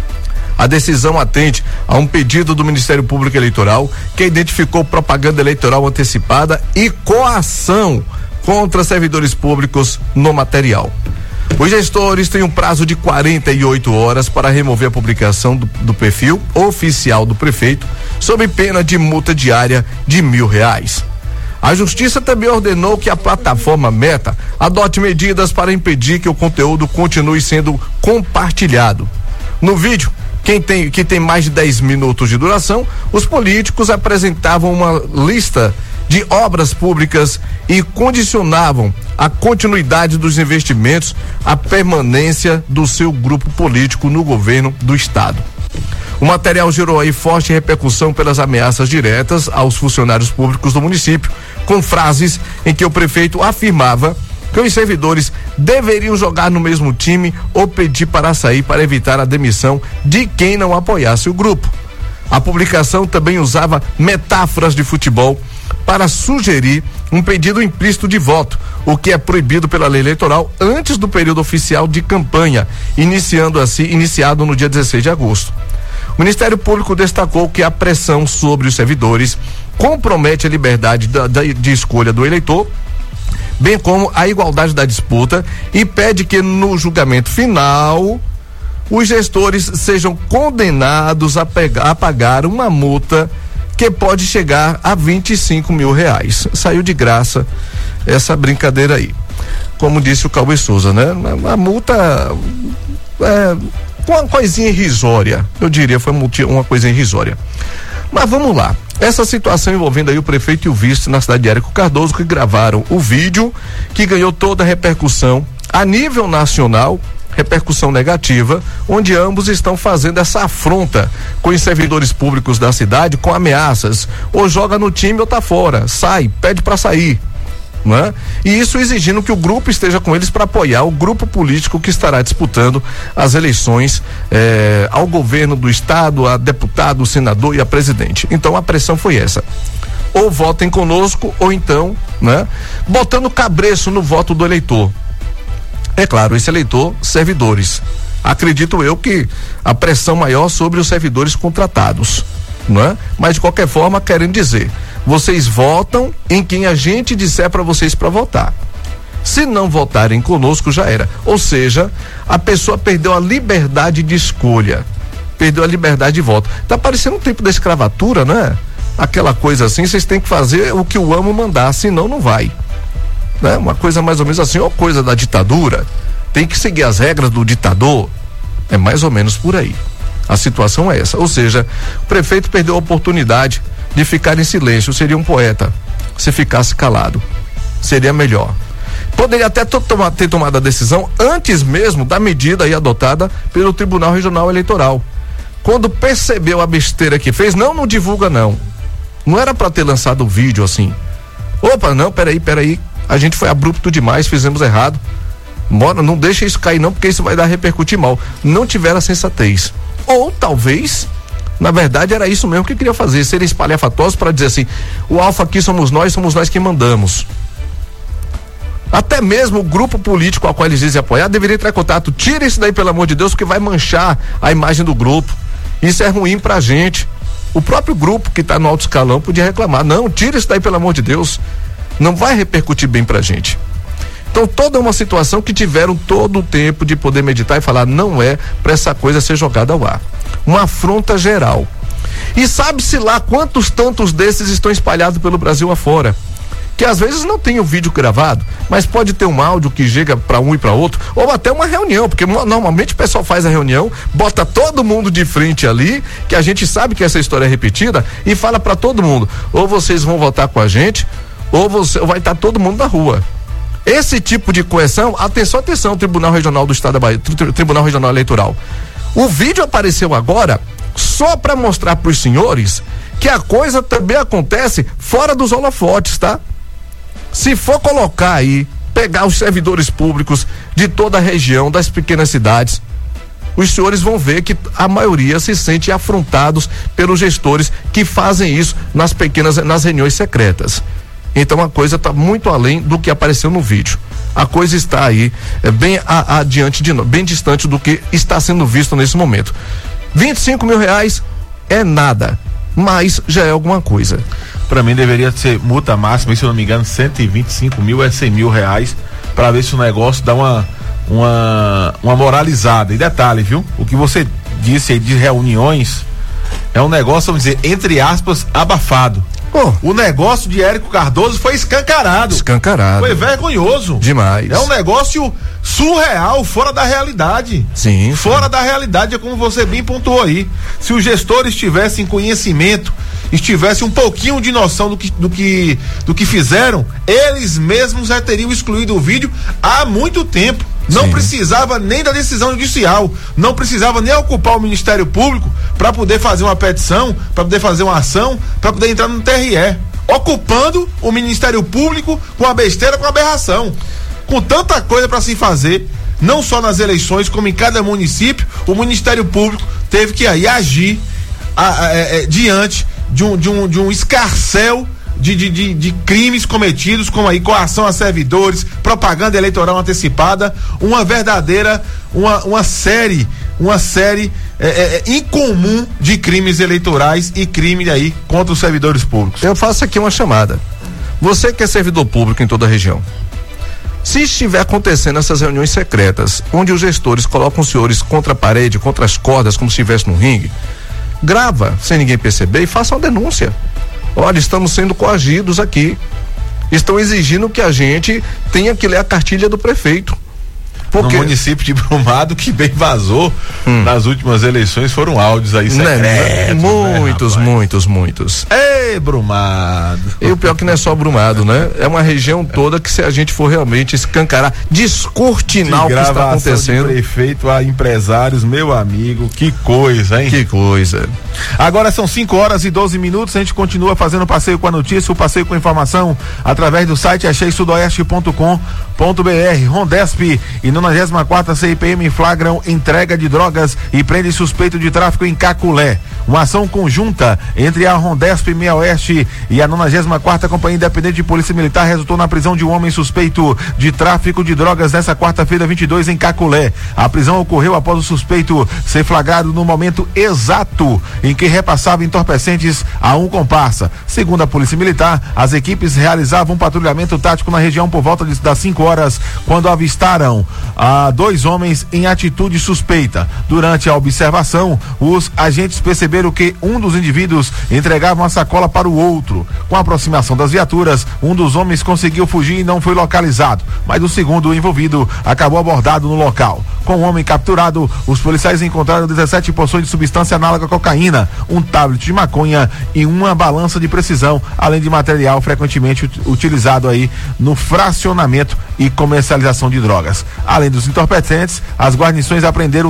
A decisão atende a um pedido do Ministério Público Eleitoral que identificou propaganda eleitoral antecipada e coação contra servidores públicos no material. Os gestores têm um prazo de 48 horas para remover a publicação do perfil oficial do prefeito, sob pena de multa diária de R$1.000. A Justiça também ordenou que a plataforma Meta adote medidas para impedir que o conteúdo continue sendo compartilhado. No vídeo, que tem mais de 10 minutos de duração, os políticos apresentavam uma lista de obras públicas e condicionavam a continuidade dos investimentos à permanência do seu grupo político no governo do estado. O material gerou aí forte repercussão pelas ameaças diretas aos funcionários públicos do município, com frases em que o prefeito afirmava que os servidores deveriam jogar no mesmo time ou pedir para sair para evitar a demissão de quem não apoiasse o grupo. A publicação também usava metáforas de futebol para sugerir um pedido implícito de voto, o que é proibido pela lei eleitoral antes do período oficial de campanha, iniciado no dia 16 de agosto. O Ministério Público destacou que a pressão sobre os servidores compromete a liberdade de escolha do eleitor, bem como a igualdade da disputa, e pede que no julgamento final os gestores sejam condenados a pagar uma multa que pode chegar a R$25.000. Saiu de graça essa brincadeira aí. Como disse o Cauê Souza, né? A multa uma coisinha irrisória, eu diria, foi uma coisa irrisória. Mas vamos lá. Essa situação envolvendo aí o prefeito e o vice na cidade de Érico Cardoso, que gravaram o vídeo que ganhou toda a repercussão a nível nacional, repercussão negativa, onde ambos estão fazendo essa afronta com os servidores públicos da cidade, com ameaças, ou joga no time ou tá fora, sai, pede para sair, né? E isso exigindo que o grupo esteja com eles para apoiar o grupo político que estará disputando as eleições ao governo do estado, a deputado, senador e a presidente. Então a pressão foi essa: ou votem conosco, ou então, né, botando cabreço no voto do eleitor. É claro, esse eleitor, servidores. Acredito eu que a pressão maior sobre os servidores contratados, né? Mas de qualquer forma, querem dizer, vocês votam em quem a gente disser para vocês para votar. Se não votarem conosco, já era. Ou seja, a pessoa perdeu a liberdade de escolha, perdeu a liberdade de voto. Tá parecendo um tempo da escravatura, né? Aquela coisa assim, vocês têm que fazer o que o amo mandar, senão não vai. Né? Uma coisa mais ou menos assim, ou coisa da ditadura, tem que seguir as regras do ditador. É mais ou menos por aí. A situação é essa. Ou seja, o prefeito perdeu a oportunidade de ficar em silêncio. Seria um poeta se ficasse calado. Seria melhor. Poderia até ter tomado a decisão antes mesmo da medida aí adotada pelo Tribunal Regional Eleitoral. Quando percebeu a besteira que fez, não divulga não. Não era para ter lançado o vídeo assim. Opa, não, peraí. A gente foi abrupto demais, fizemos errado. Não deixa isso cair não, porque isso vai repercutir mal. Não tiveram a sensatez. Ou talvez, na verdade, era isso mesmo que queria fazer, serem espalhafatosos para dizer assim: o alfa aqui somos nós que mandamos. Até mesmo o grupo político ao qual eles dizem apoiar deveria entrar em contato. Tira isso daí, pelo amor de Deus, porque vai manchar a imagem do grupo. Isso é ruim pra gente. O próprio grupo que tá no alto escalão podia reclamar. Não, tira isso daí, pelo amor de Deus. Não vai repercutir bem pra gente. Então, toda uma situação que tiveram todo o tempo de poder meditar e falar, não é para essa coisa ser jogada ao ar. Uma afronta geral. E sabe-se lá quantos tantos desses estão espalhados pelo Brasil afora, que às vezes não tem o vídeo gravado, mas pode ter um áudio que chega para um e para outro, ou até uma reunião, porque normalmente o pessoal faz a reunião, bota todo mundo de frente ali, que a gente sabe que essa história é repetida, e fala para todo mundo: ou vocês vão votar com a gente, ou vai estar todo mundo na rua. Esse tipo de coerção, atenção, Tribunal Regional do Estado da Bahia, Tribunal Regional Eleitoral. O vídeo apareceu agora só para mostrar para os senhores que a coisa também acontece fora dos holofotes, tá? Se for colocar aí, pegar os servidores públicos de toda a região, das pequenas cidades, os senhores vão ver que a maioria se sente afrontados pelos gestores que fazem isso nas reuniões secretas. Então a coisa está muito além do que apareceu no vídeo. A coisa está aí bem adiante bem distante do que está sendo visto nesse momento. 25 mil reais é nada, mas já é alguma coisa. Para mim deveria ser multa máxima, se eu não me engano, 125 mil é 100 mil reais, para ver se o negócio dá uma moralizada. E detalhe, viu? O que você disse aí de reuniões é um negócio, vamos dizer, entre aspas, abafado. O negócio de Érico Cardoso foi escancarado. Foi vergonhoso. Demais. É um negócio surreal, fora da realidade. Sim. Fora da realidade, é como você bem pontuou aí. Se os gestores tivessem conhecimento, tivessem um pouquinho de noção do que fizeram, eles mesmos já teriam excluído o vídeo há muito tempo. Não precisava nem da decisão judicial, não precisava nem ocupar o Ministério Público para poder fazer uma petição, para poder fazer uma ação, para poder entrar no TRE, ocupando o Ministério Público com a besteira, com a aberração, com tanta coisa para se fazer, não só nas eleições, como em cada município. O Ministério Público teve que aí agir diante de um escarcéu de crimes cometidos, como aí coação a servidores, propaganda eleitoral antecipada, uma verdadeira, uma série incomum de crimes eleitorais e crime aí contra os servidores públicos. Eu faço aqui uma chamada. Você que é servidor público em toda a região, se estiver acontecendo essas reuniões secretas, onde os gestores colocam os senhores contra a parede, contra as cordas, como se estivesse no ringue, grava sem ninguém perceber e faça uma denúncia. Olha, estamos sendo coagidos aqui. Estão exigindo que a gente tenha que ler a cartilha do prefeito. Porque... No município de Brumado, que bem vazou nas últimas eleições, foram áudios aí secretos. Muitos. Ei, Brumado. E o pior que não é só Brumado, né? É uma região toda que, se a gente for realmente escancarar, descortinar o que está acontecendo. De prefeito a empresários, meu amigo, que coisa, hein? Que coisa. Agora são 5h12, a gente continua fazendo o passeio com a notícia, o passeio com a informação, através do site acheisudoeste.com.br. Rondesp e 94ª CIPM flagram entrega de drogas e prende suspeito de tráfico em Caculé. Uma ação conjunta entre a Rondesp Meia Oeste e a 94ª Companhia Independente de Polícia Militar resultou na prisão de um homem suspeito de tráfico de drogas nesta quarta-feira 22 em Caculé. A prisão ocorreu após o suspeito ser flagrado no momento exato em que repassava entorpecentes a um comparsa. Segundo a Polícia Militar, as equipes realizavam um patrulhamento tático na região por volta das 5 horas, quando avistaram dois homens em atitude suspeita. Durante a observação, os agentes perceberam que um dos indivíduos entregava uma sacola para o outro. Com a aproximação das viaturas, um dos homens conseguiu fugir e não foi localizado, mas o segundo envolvido acabou abordado no local. Com o homem capturado, os policiais encontraram 17 porções de substância análoga à cocaína, um tablet de maconha e uma balança de precisão, além de material frequentemente utilizado aí no fracionamento e comercialização de drogas. Além dos entorpecentes, as guarnições apreenderam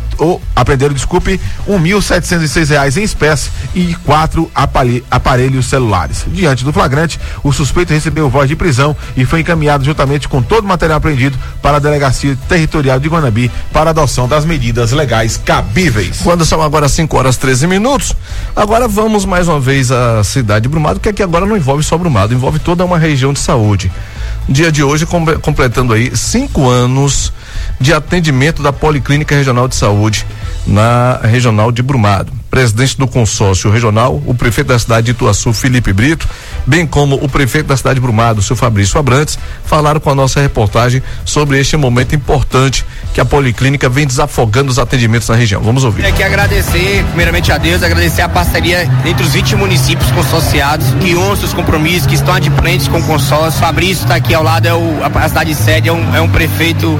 R$1.706 em espécie e 4 aparelhos celulares. Diante do flagrante, o suspeito recebeu voz de prisão e foi encaminhado juntamente com todo o material apreendido para a Delegacia Territorial de Guanabi para adoção das medidas legais cabíveis. Quando são agora 5h13, agora vamos mais uma vez à cidade de Brumado, que aqui agora não envolve só Brumado, envolve toda uma região de saúde. Dia de hoje completando aí 5 anos de atendimento da Policlínica Regional de Saúde na Regional de Brumado. Presidente do consórcio regional, o prefeito da cidade de Ituaçu, Felipe Brito, bem como o prefeito da cidade de Brumado, o seu Fabrício Abrantes, falaram com a nossa reportagem sobre este momento importante que a Policlínica vem desafogando os atendimentos na região. Vamos ouvir. Queria aqui agradecer, primeiramente a Deus, agradecer a parceria entre os 20 municípios consorciados, que honram seus compromissos, que estão adimplentes com o consórcio. Fabrício está aqui ao lado, a cidade sede, é um prefeito liderança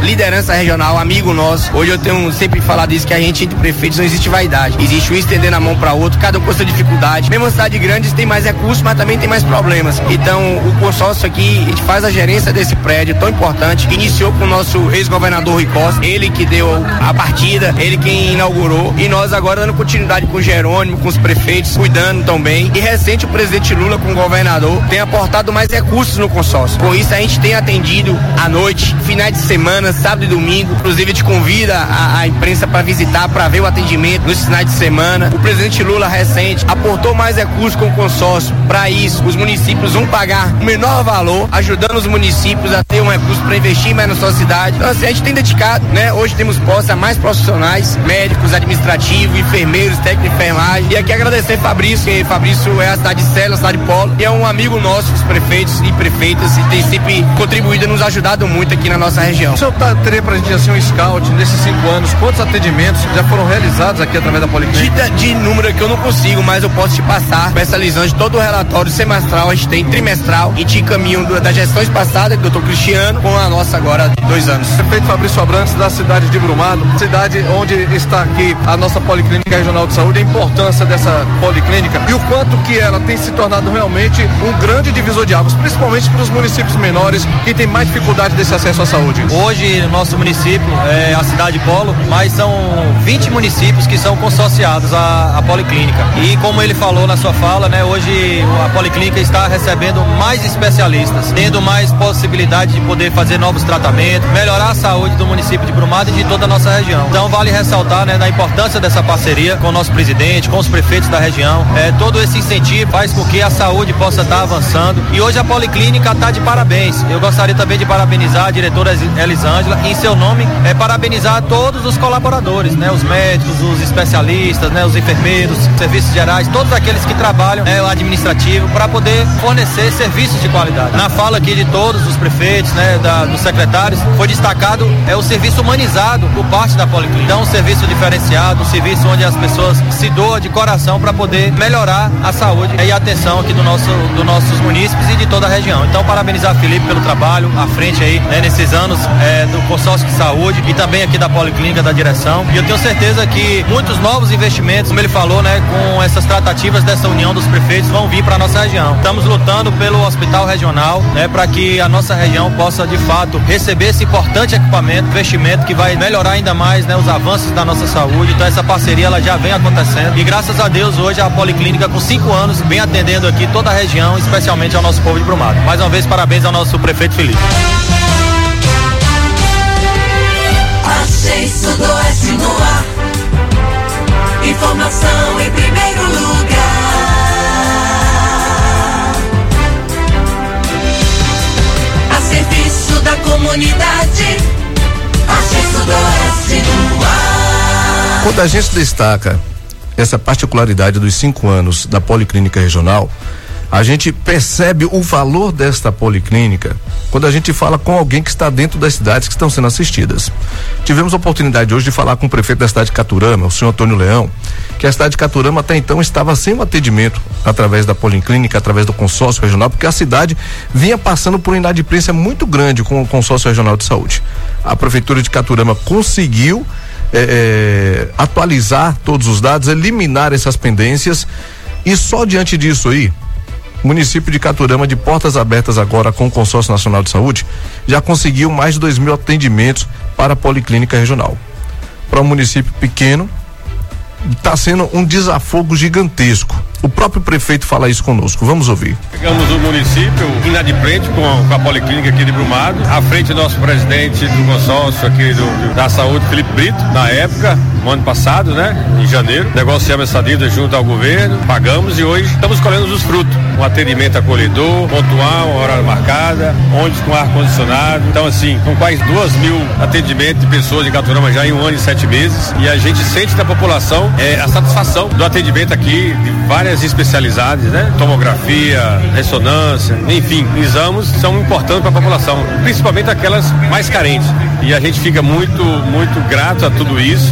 nossa regional, amigo nosso. Hoje eu tenho sempre falado isso, que a gente, entre prefeitos, não existe vaidade. Existe um estendendo a mão para outro, cada um com sua dificuldade. Mesmo cidade grande tem mais recursos, mas também tem mais problemas. Então, o consórcio aqui, a gente faz a gerência desse prédio tão importante, que iniciou com o nosso ex-governador Rui Costa, ele que deu a partida, ele quem inaugurou, e nós agora dando continuidade com o Jerônimo, com os prefeitos, cuidando também. E recente o presidente Lula com o governador tem aportado mais recursos no consórcio. Com isso a gente tem atendido à noite, finais de semana, sábado e domingo. Inclusive a gente convida a imprensa para visitar, para ver o atendimento nos finais de semana. O presidente Lula recente aportou mais recursos com o consórcio. Para isso, os municípios vão pagar o menor valor, ajudando os municípios a ter um recurso para investir mais na sua cidade. Então assim, a gente tem dedicado, né? Hoje temos posse a mais profissionais, médicos, administrativos, enfermeiros, técnicos de enfermagem. E aqui agradecer Fabrício, que Fabrício é a cidade de Célula, a cidade de Polo, e é um amigo nosso, dos prefeitos e prefeitas, e tem sempre contribuído e nos ajudado muito aqui na nossa região. O senhor teria pra gente assim um scout nesses 5 anos, quantos atendimentos já foram realizados aqui através da Policlínica? De número que eu não consigo, mas eu posso te passar essa lisão de todo o relatório semestral, a gente tem trimestral, e te encaminho das gestões passadas, do doutor Cristiano, com a nossa agora de 2 anos. Prefeito Fabrício Abrantes, da cidade de Brumado, cidade onde está aqui a nossa Policlínica Regional de Saúde, a importância dessa policlínica e o quanto que ela tem se tornado realmente um grande divisor de águas, principalmente para os municípios menores que têm mais dificuldade desse acesso à saúde. Hoje, no nosso município é a cidade Polo, mas são 20 municípios que são consorciados à Policlínica. E como ele falou na sua fala, né, hoje a Policlínica está recebendo mais especialistas, tendo mais possibilidade de poder fazer novos tratamentos, melhorar a saúde do município de Brumado e de toda a nossa região. Então vale ressaltar, né, da importância dessa parceria com o nosso presidente, com os prefeitos da região. Todo esse incentivo faz com que a saúde possa estar avançando, e hoje a Policlínica está de parabéns. Eu gostaria também de parabenizar a diretora Elisângela, e em seu nome parabenizar todos os colaboradores, né, os médicos, os especialistas, né, os enfermeiros, serviços gerais, todos aqueles que trabalham, né, o administrativo, para poder fornecer serviços de qualidade. Na fala aqui de todos os prefeitos, né, dos secretários, foi destacado o serviço humanizado por parte da Policlínica. Então, um serviço diferenciado, um serviço onde as pessoas se doam de coração para poder melhorar a saúde e a atenção aqui dos nossos munícipes e de toda a região. Então, parabenizar a Felipe pelo trabalho à frente aí, né, nesses anos do consórcio de saúde e também aqui da Policlínica, da direção. E eu tenho certeza que muitos novos investimentos, como ele falou, né, com essas tratativas dessa união dos prefeitos, vão vir para a nossa região. Estamos lutando pelo hospital regional, né, para que a nossa região possa de fato receber esse importante equipamento, investimento que vai melhorar ainda mais, né, os avanços da nossa saúde. Então essa parceria ela já vem acontecendo e graças a Deus hoje a Policlínica com 5 anos vem atendendo aqui toda a região, especialmente ao nosso povo de Brumado. Mais uma vez parabéns ao nosso prefeito Felipe. Achei Sudoeste no ar. Informação em primeiro lugar. A serviço da comunidade. Achei Sudoeste no ar. Quando a gente destaca essa particularidade dos 5 anos da Policlínica Regional, a gente percebe o valor desta policlínica quando a gente fala com alguém que está dentro das cidades que estão sendo assistidas. Tivemos a oportunidade hoje de falar com o prefeito da cidade de Caturama, o senhor Antônio Leão, que a cidade de Caturama até então estava sem um atendimento através da policlínica, através do consórcio regional, porque a cidade vinha passando por uma inadimplência muito grande com o consórcio regional de saúde. A prefeitura de Caturama conseguiu atualizar todos os dados, eliminar essas pendências, e só diante disso aí, o município de Caturama, de portas abertas agora com o Consórcio Nacional de Saúde, já conseguiu mais de 2.000 atendimentos para a Policlínica Regional. Para um município pequeno, está sendo um desafogo gigantesco. O próprio prefeito fala isso conosco. Vamos ouvir. Chegamos no município inadimplente com a Policlínica aqui de Brumado, à frente do nosso presidente do consórcio aqui da saúde, Felipe Brito, na época, no ano passado, né? Em janeiro, negociamos essa dívida junto ao governo, pagamos e hoje estamos colhendo os frutos. Um atendimento acolhedor, pontual, horário marcada, ônibus com ar-condicionado. Então, assim, com quase 2.000 atendimentos de pessoas em Caturama já em 1 ano e 7 meses. E a gente sente da população a satisfação do atendimento aqui de várias especialidades, né? Tomografia, ressonância, enfim, exames são importantes para a população, principalmente aquelas mais carentes. e a gente fica muito, muito grato a tudo isso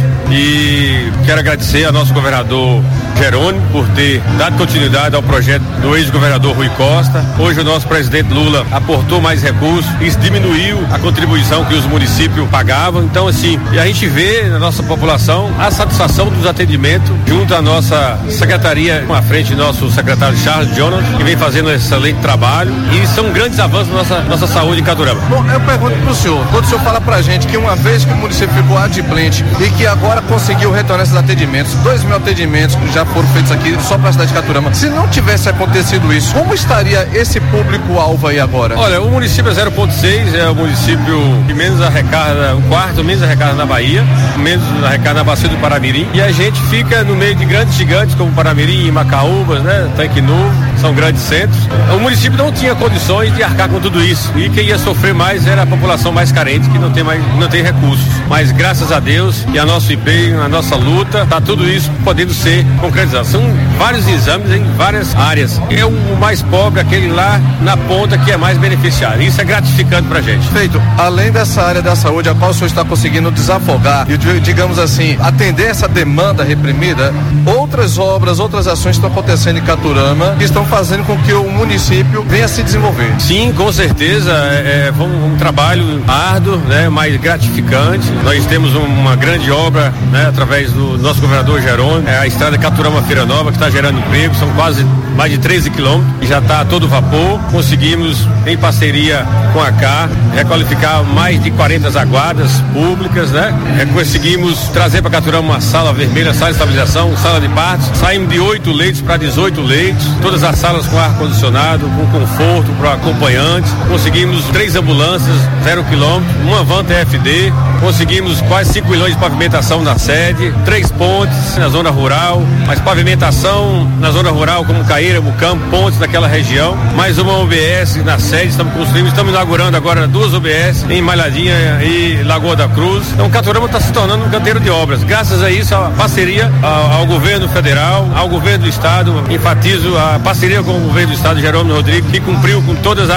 e quero agradecer ao nosso governador Jerônimo por ter dado continuidade ao projeto do ex-governador Rui Costa. Hoje o nosso presidente Lula aportou mais recursos, isso diminuiu a contribuição que os municípios pagavam, então assim, e a gente vê na nossa população a satisfação dos atendimentos junto à nossa secretaria, à frente do nosso secretário Charles Jonas, que vem fazendo um excelente trabalho e são grandes avanços na nossa saúde em Caturama. Bom, eu pergunto pro senhor, quando o senhor fala pra gente que uma vez que o município ficou adimplente e que agora conseguiu retornar esses atendimentos, 2.000 atendimentos que já foram feitos aqui só pra cidade de Caturama, se não tivesse acontecido isso, como estaria esse público-alvo aí agora? Olha, o município é 0,6, é o município que menos arrecada, um quarto menos arrecada na Bahia, menos arrecada na Bacia do Paramirim, e a gente fica no meio de grandes gigantes como Paramirim, Macaúbas, né, Tanque Novo, são grandes centros. O município não tinha condições de arcar com tudo isso, e quem ia sofrer mais era a população mais carente, que não tem recursos. Mas graças a Deus e a nosso empenho, a nossa luta, tá tudo isso podendo ser concretizado. São vários exames em várias áreas. É o mais pobre, aquele lá na ponta que é mais beneficiário. Isso é gratificante pra gente. Feito, além dessa área da saúde, a qual o senhor está conseguindo desafogar e, digamos assim, atender essa demanda reprimida, outras obras, outras ações estão acontecendo em Caturama que estão fazendo com que o município venha se desenvolver. Sim, com certeza, foi um trabalho árduo, né, mas gratificante. Nós temos uma grande obra, né, através do nosso governador Jerônimo, a estrada Caturama-Feira Nova, que está gerando emprego, são quase mais de 13 quilômetros, e já está a todo vapor. Conseguimos, em parceria com a CAR, requalificar mais de 40 aguadas públicas, né? Conseguimos trazer para Caturama uma sala vermelha, sala de estabilização, sala de partos. Saímos de 8 leitos para 18 leitos, todas as salas com ar-condicionado, com conforto para acompanhantes. Conseguimos 3 ambulâncias, 0 quilômetro, uma van TFD. Conseguimos quase 5 milhões de pavimentação na sede, 3 pontes na zona rural, mas pavimentação na zona rural como Caíra, Mucampo, pontes naquela região, mais uma OBS na sede, estamos inaugurando agora 2 OBS em Malhadinha e Lagoa da Cruz. Então Caturama está se tornando um canteiro de obras. Graças a isso, a parceria ao governo federal, ao governo do estado, enfatizo a parceria com o governo do estado, Jerônimo Rodrigues, que cumpriu com todas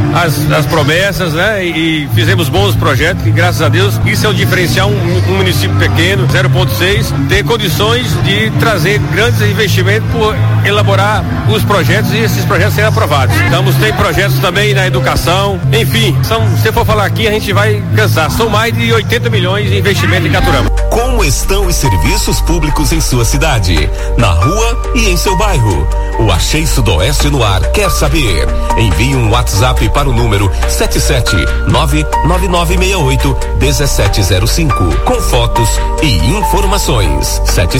as promessas, né? E fizemos bons projetos, e graças a Deus, isso é o diferencial, um município pequeno, 0,6, ter condições de trazer grandes investimentos por elaborar os projetos e esses projetos serem aprovados. Então, tem projetos também na educação, enfim, se for falar aqui, a gente vai cansar. São mais de 80 milhões de investimento em Caturama. Como estão os serviços públicos em sua cidade, na rua e em seu bairro? O Achei Sudoeste no Ar quer saber. Envie um WhatsApp para o número 77999681705 com fotos e informações.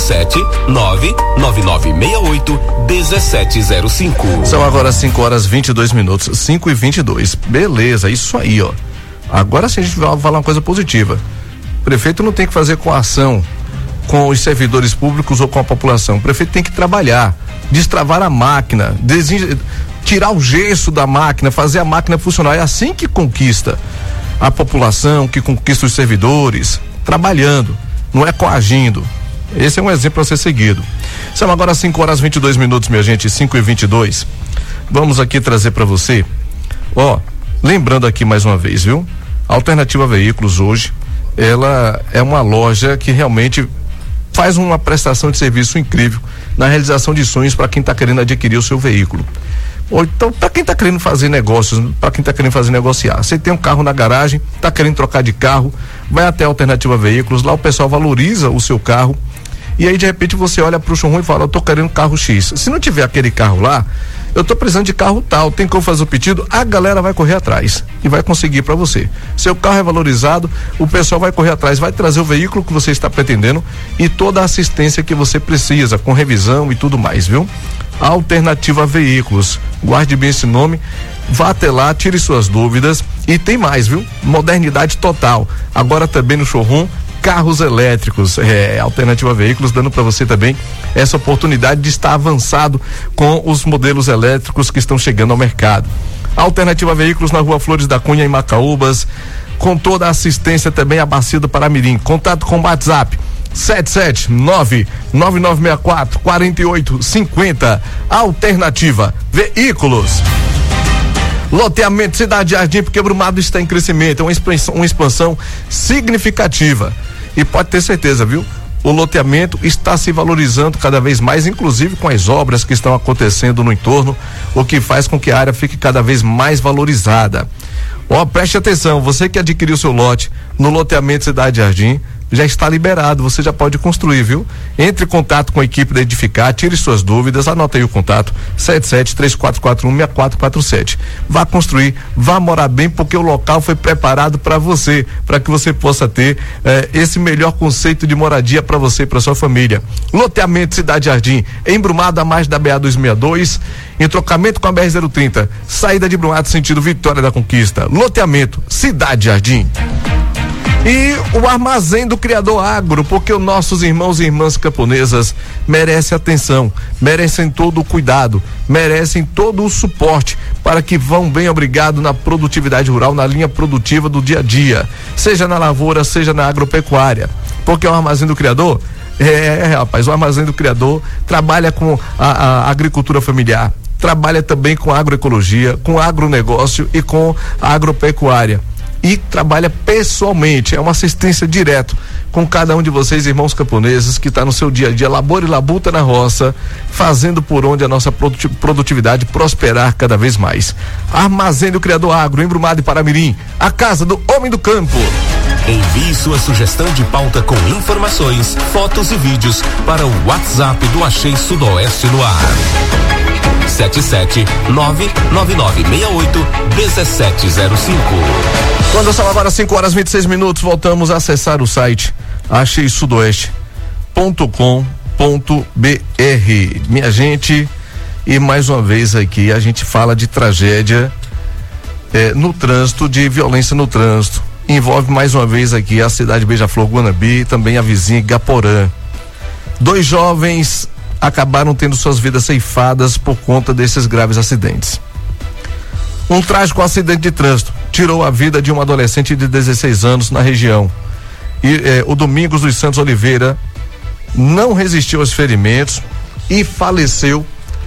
77999681705. São agora 5h22, 5h22. Beleza, isso aí, ó. Agora sim a gente vai falar uma coisa positiva. O prefeito não tem que fazer coação com os servidores públicos ou com a população. O prefeito tem que trabalhar, destravar a máquina, tirar o gesso da máquina, fazer a máquina funcionar. É assim que conquista a população, que conquista os servidores, trabalhando, não é coagindo. Esse é um exemplo a ser seguido. São agora 5h22, minha gente, 5h22. Vamos aqui trazer para você, lembrando aqui mais uma vez, viu? A Alternativa Veículos hoje, ela é uma loja que realmente faz uma prestação de serviço incrível na realização de sonhos para quem está querendo adquirir o seu veículo. Ou então, para quem está querendo fazer negócios, para quem está querendo fazer negociar. Você tem um carro na garagem, está querendo trocar de carro, vai até a Alternativa Veículos, lá o pessoal valoriza o seu carro. E aí de repente você olha pro showroom e fala, eu tô querendo carro X. Se não tiver aquele carro lá, eu tô precisando de carro tal, tem como fazer o pedido, a galera vai correr atrás e vai conseguir para você. Seu carro é valorizado, o pessoal vai correr atrás, vai trazer o veículo que você está pretendendo e toda a assistência que você precisa, com revisão e tudo mais, viu? Alternativa Veículos, guarde bem esse nome, vá até lá, tire suas dúvidas e tem mais, viu? Modernidade total, agora também no showroom, carros elétricos, Alternativa Veículos dando para você também essa oportunidade de estar avançado com os modelos elétricos que estão chegando ao mercado. Alternativa Veículos na Rua Flores da Cunha, em Macaúbas, com toda a assistência também a Bacia do Paramirim. Contato com o WhatsApp 779-9964-4850. Alternativa Veículos. Loteamento Cidade Jardim, porque Brumado está em crescimento, é uma expansão significativa. E pode ter certeza, viu? O loteamento está se valorizando cada vez mais, inclusive com as obras que estão acontecendo no entorno, o que faz com que a área fique cada vez mais valorizada. Preste atenção, você que adquiriu seu lote no loteamento Cidade Jardim, já está liberado, você já pode construir, viu? Entre em contato com a equipe da Edificar, tire suas dúvidas, anota aí o contato, 7734416447. Vá construir, vá morar bem, porque o local foi preparado para você, para que você possa ter esse melhor conceito de moradia para você e para sua família. Loteamento Cidade Jardim, em Brumado, a mais da BA 262, em trocamento com a BR-030, saída de Brumado sentido Vitória da Conquista. Loteamento Cidade Jardim. E o Armazém do Criador Agro, porque os nossos irmãos e irmãs camponesas merecem atenção, merecem todo o cuidado, merecem todo o suporte para que vão bem obrigado na produtividade rural, na linha produtiva do dia a dia, seja na lavoura, seja na agropecuária, porque o Armazém do Criador, rapaz, o Armazém do Criador trabalha com a agricultura familiar, trabalha também com a agroecologia, com agronegócio e com a agropecuária. E trabalha pessoalmente, é uma assistência direta com cada um de vocês, irmãos camponeses, que está no seu dia a dia, labor e labuta na roça, fazendo por onde a nossa produtividade prosperar cada vez mais. Armazém do Criador Agro, em Brumado e Paramirim, a casa do homem do campo. Envie sua sugestão de pauta com informações, fotos e vídeos para o WhatsApp do Achei Sudoeste no ar. 77999681705. Quando são agora 5h26, voltamos a acessar o site acheisudoeste.com.br. Minha gente, e mais uma vez aqui a gente fala de tragédia no trânsito, de violência no trânsito. Envolve mais uma vez aqui a cidade de Beija-Flor, Guanabi, e também a vizinha Igaporã. 2 jovens acabaram tendo suas vidas ceifadas por conta desses graves acidentes. Um trágico acidente de trânsito tirou a vida de um adolescente de 16 anos na região. E o Domingos dos Santos Oliveira não resistiu aos ferimentos e faleceu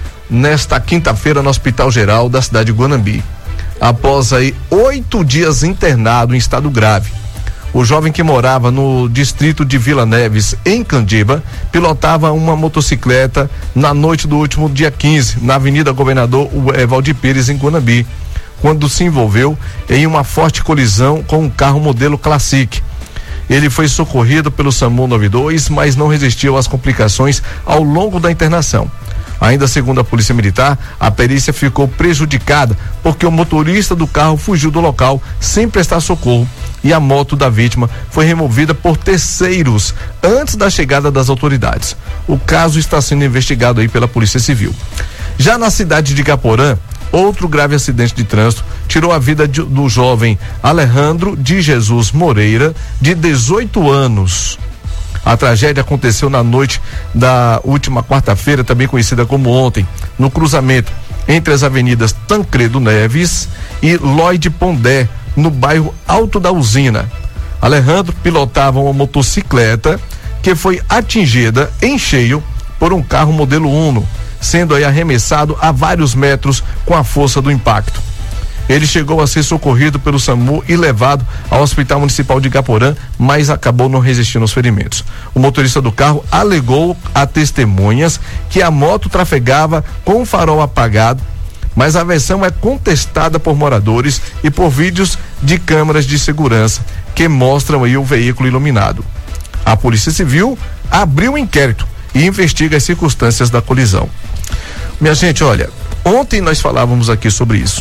nesta quinta-feira no Hospital Geral da cidade de Guanambi, após aí 8 dias internado em estado grave. O jovem, que morava no distrito de Vila Neves, em Candiba, pilotava uma motocicleta na noite do último dia 15, na Avenida Governador Valdir Pires, em Guanambi, quando se envolveu em uma forte colisão com um carro modelo Classic. Ele foi socorrido pelo SAMU 92, mas não resistiu às complicações ao longo da internação. Ainda segundo a Polícia Militar, a perícia ficou prejudicada porque o motorista do carro fugiu do local sem prestar socorro e a moto da vítima foi removida por terceiros antes da chegada das autoridades. O caso está sendo investigado aí pela Polícia Civil. Já na cidade de Igaporã, outro grave acidente de trânsito tirou a vida do jovem Alejandro de Jesus Moreira, de 18 anos. A tragédia aconteceu na noite da última quarta-feira, também conhecida como ontem, no cruzamento entre as avenidas Tancredo Neves e Lloyd Pondé, no bairro Alto da Usina. Alejandro pilotava uma motocicleta que foi atingida em cheio por um carro modelo Uno, sendo aí arremessado a vários metros com a força do impacto. Ele chegou a ser socorrido pelo SAMU e levado ao Hospital Municipal de Igaporã, mas acabou não resistindo aos ferimentos. O motorista do carro alegou a testemunhas que a moto trafegava com o farol apagado, mas a versão é contestada por moradores e por vídeos de câmeras de segurança que mostram aí o veículo iluminado. A Polícia Civil abriu um inquérito e investiga as circunstâncias da colisão. Minha gente, olha, ontem nós falávamos aqui sobre isso,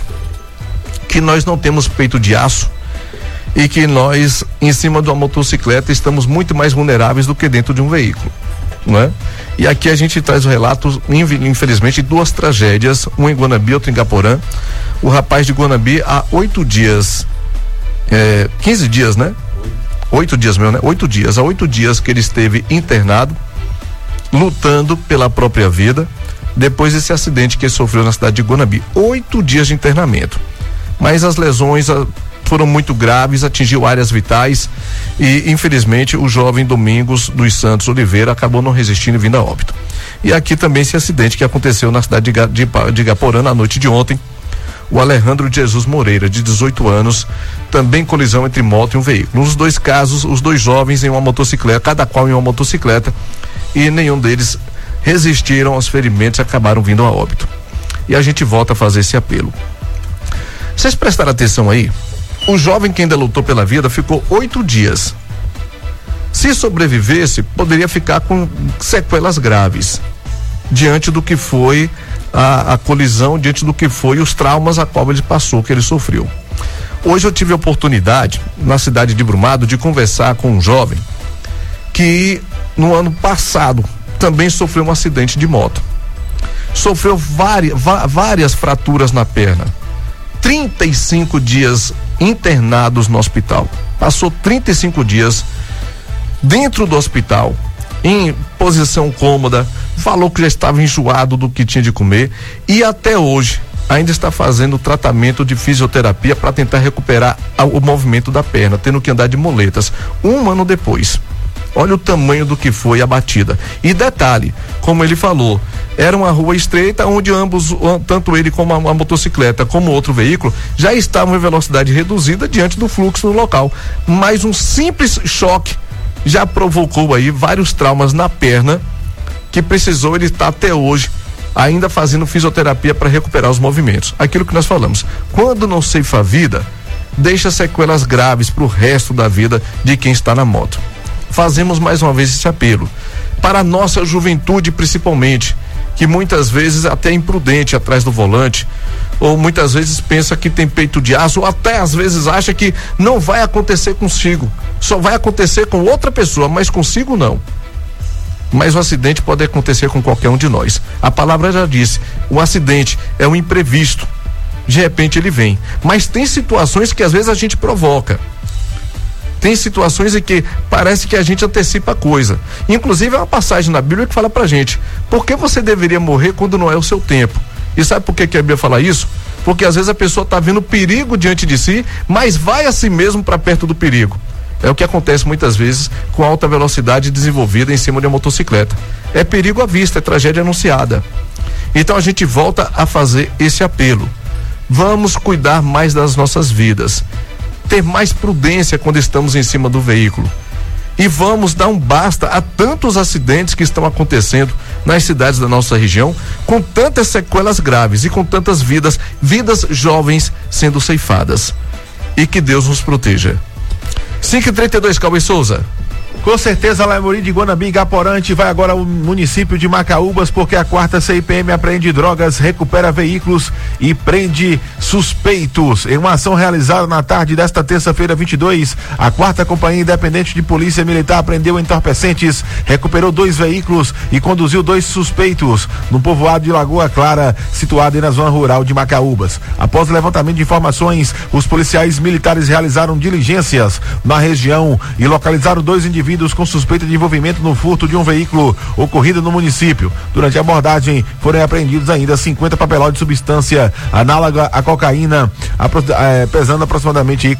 que nós não temos peito de aço e que nós, em cima de uma motocicleta, estamos muito mais vulneráveis do que dentro de um veículo, não é? E aqui a gente traz o relato, infelizmente, de 2 tragédias, um em Guanambi, outro em Igaporã. O rapaz de Guanambi, há 8 dias, 15 dias, né? 8 dias, há 8 dias que ele esteve internado, lutando pela própria vida, depois desse acidente que ele sofreu na cidade de Guanambi. 8 dias de internamento. Mas as lesões foram muito graves, atingiu áreas vitais e, infelizmente, o jovem Domingos dos Santos Oliveira acabou não resistindo e vindo a óbito. E aqui também esse acidente que aconteceu na cidade de Igaporã na noite de ontem. o Alejandro Jesus Moreira, de 18 anos, também colisão entre moto e um veículo. Nos dois casos, os dois jovens em uma motocicleta, cada qual em uma motocicleta, e nenhum deles resistiram aos ferimentos e acabaram vindo a óbito. E a gente volta a fazer esse apelo. Vocês prestaram atenção aí? O jovem que ainda lutou pela vida ficou 8 dias. Se sobrevivesse, poderia ficar com sequelas graves diante do que foi a colisão, diante do que foi os traumas a qual ele passou, que ele sofreu. Hoje eu tive a oportunidade, na cidade de Brumado, de conversar com um jovem que no ano passado também sofreu um acidente de moto. Sofreu várias fraturas na perna. 35 dias internados no hospital. Passou 35 dias dentro do hospital, em posição cômoda, falou que já estava enjoado do que tinha de comer e até hoje ainda está fazendo tratamento de fisioterapia para tentar recuperar o movimento da perna, tendo que andar de muletas. Um ano depois. Olha o tamanho do que foi a batida. E detalhe, como ele falou, era uma rua estreita onde ambos, tanto ele como a motocicleta como outro veículo, já estavam em velocidade reduzida diante do fluxo no local. Mas um simples choque já provocou aí vários traumas na perna, que precisou ele estar até hoje ainda fazendo fisioterapia para recuperar os movimentos. Aquilo que nós falamos, quando não ceifa a vida, deixa sequelas graves para o resto da vida de quem está na moto. Fazemos mais uma vez esse apelo para a nossa juventude, principalmente, que muitas vezes até é imprudente atrás do volante, ou muitas vezes pensa que tem peito de aço, ou até às vezes acha que não vai acontecer consigo, só vai acontecer com outra pessoa, mas consigo não. Mas o acidente pode acontecer com qualquer um de nós. A palavra já disse, o acidente é um imprevisto, de repente ele vem, mas tem situações que às vezes a gente provoca. Tem situações em que parece que a gente antecipa a coisa. Inclusive, é uma passagem na Bíblia que fala pra gente: por que você deveria morrer quando não é o seu tempo? E sabe por que a Bíblia fala isso? Porque às vezes a pessoa tá vendo perigo diante de si, mas vai a si mesmo para perto do perigo. É o que acontece muitas vezes com alta velocidade desenvolvida em cima de uma motocicleta. É perigo à vista, é tragédia anunciada. Então a gente volta a fazer esse apelo. Vamos cuidar mais das nossas vidas. Ter mais prudência quando estamos em cima do veículo. E vamos dar um basta a tantos acidentes que estão acontecendo nas cidades da nossa região, com tantas sequelas graves e com tantas vidas jovens sendo ceifadas. E que Deus nos proteja. 5h32, Cauê Souza. Com certeza, Laimuri de Guanambi, Igaporante, vai agora ao município de Macaúbas, porque a 4ª CIPM apreende drogas, recupera veículos e prende suspeitos. Em uma ação realizada na tarde desta terça-feira, 22, a 4ª Companhia Independente de Polícia Militar apreendeu entorpecentes, recuperou 2 veículos e conduziu 2 suspeitos no povoado de Lagoa Clara, situado na zona rural de Macaúbas. Após o levantamento de informações, os policiais militares realizaram diligências na região e localizaram 2 indivíduos com suspeita de envolvimento no furto de um veículo ocorrido no município. Durante a abordagem foram apreendidos ainda 50 papelotes de substância análoga à cocaína, pesando aproximadamente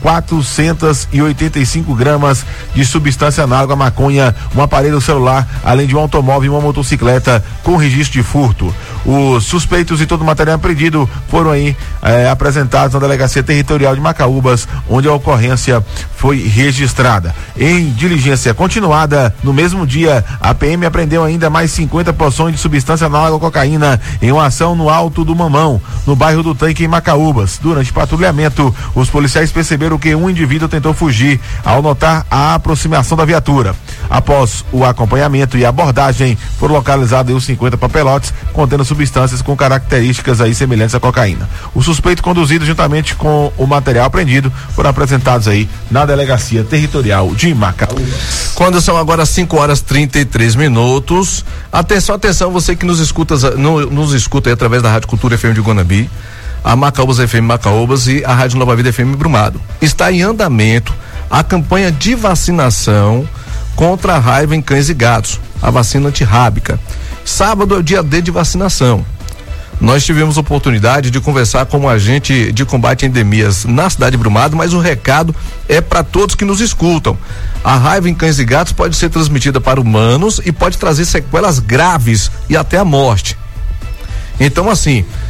485 gramas de substância análoga à maconha, um aparelho celular, além de um automóvel e uma motocicleta com registro de furto. Os suspeitos e todo o material apreendido foram aí apresentados na Delegacia Territorial de Macaúbas, onde a ocorrência foi registrada. Em diligência continuada, no mesmo dia, a PM apreendeu ainda mais 50 porções de substância análoga à cocaína em uma ação no Alto do Mamão, no bairro do Tanque, em Macaúbas. Durante o patrulhamento, os policiais perceberam que um indivíduo tentou fugir ao notar a aproximação da viatura. Após o acompanhamento e abordagem, foram localizados os 50 papelotes contendo substâncias com características aí semelhantes à cocaína. O suspeito conduzido juntamente com o material apreendido foram apresentados aí na Delegacia Territorial de Macaúbas. Quando são agora 5h33. Atenção, você que nos escuta aí através da Rádio Cultura FM de Guanambi, a Macaúbas FM Macaúbas e a Rádio Nova Vida FM Brumado. Está em andamento a campanha de vacinação contra a raiva em cães e gatos, a vacina antirrábica. Sábado é o dia D de vacinação. Nós tivemos oportunidade de conversar com um agente de combate a endemias na cidade de Brumado, mas o recado é para todos que nos escutam. A raiva em cães e gatos pode ser transmitida para humanos e pode trazer sequelas graves e até a morte. Então, assim,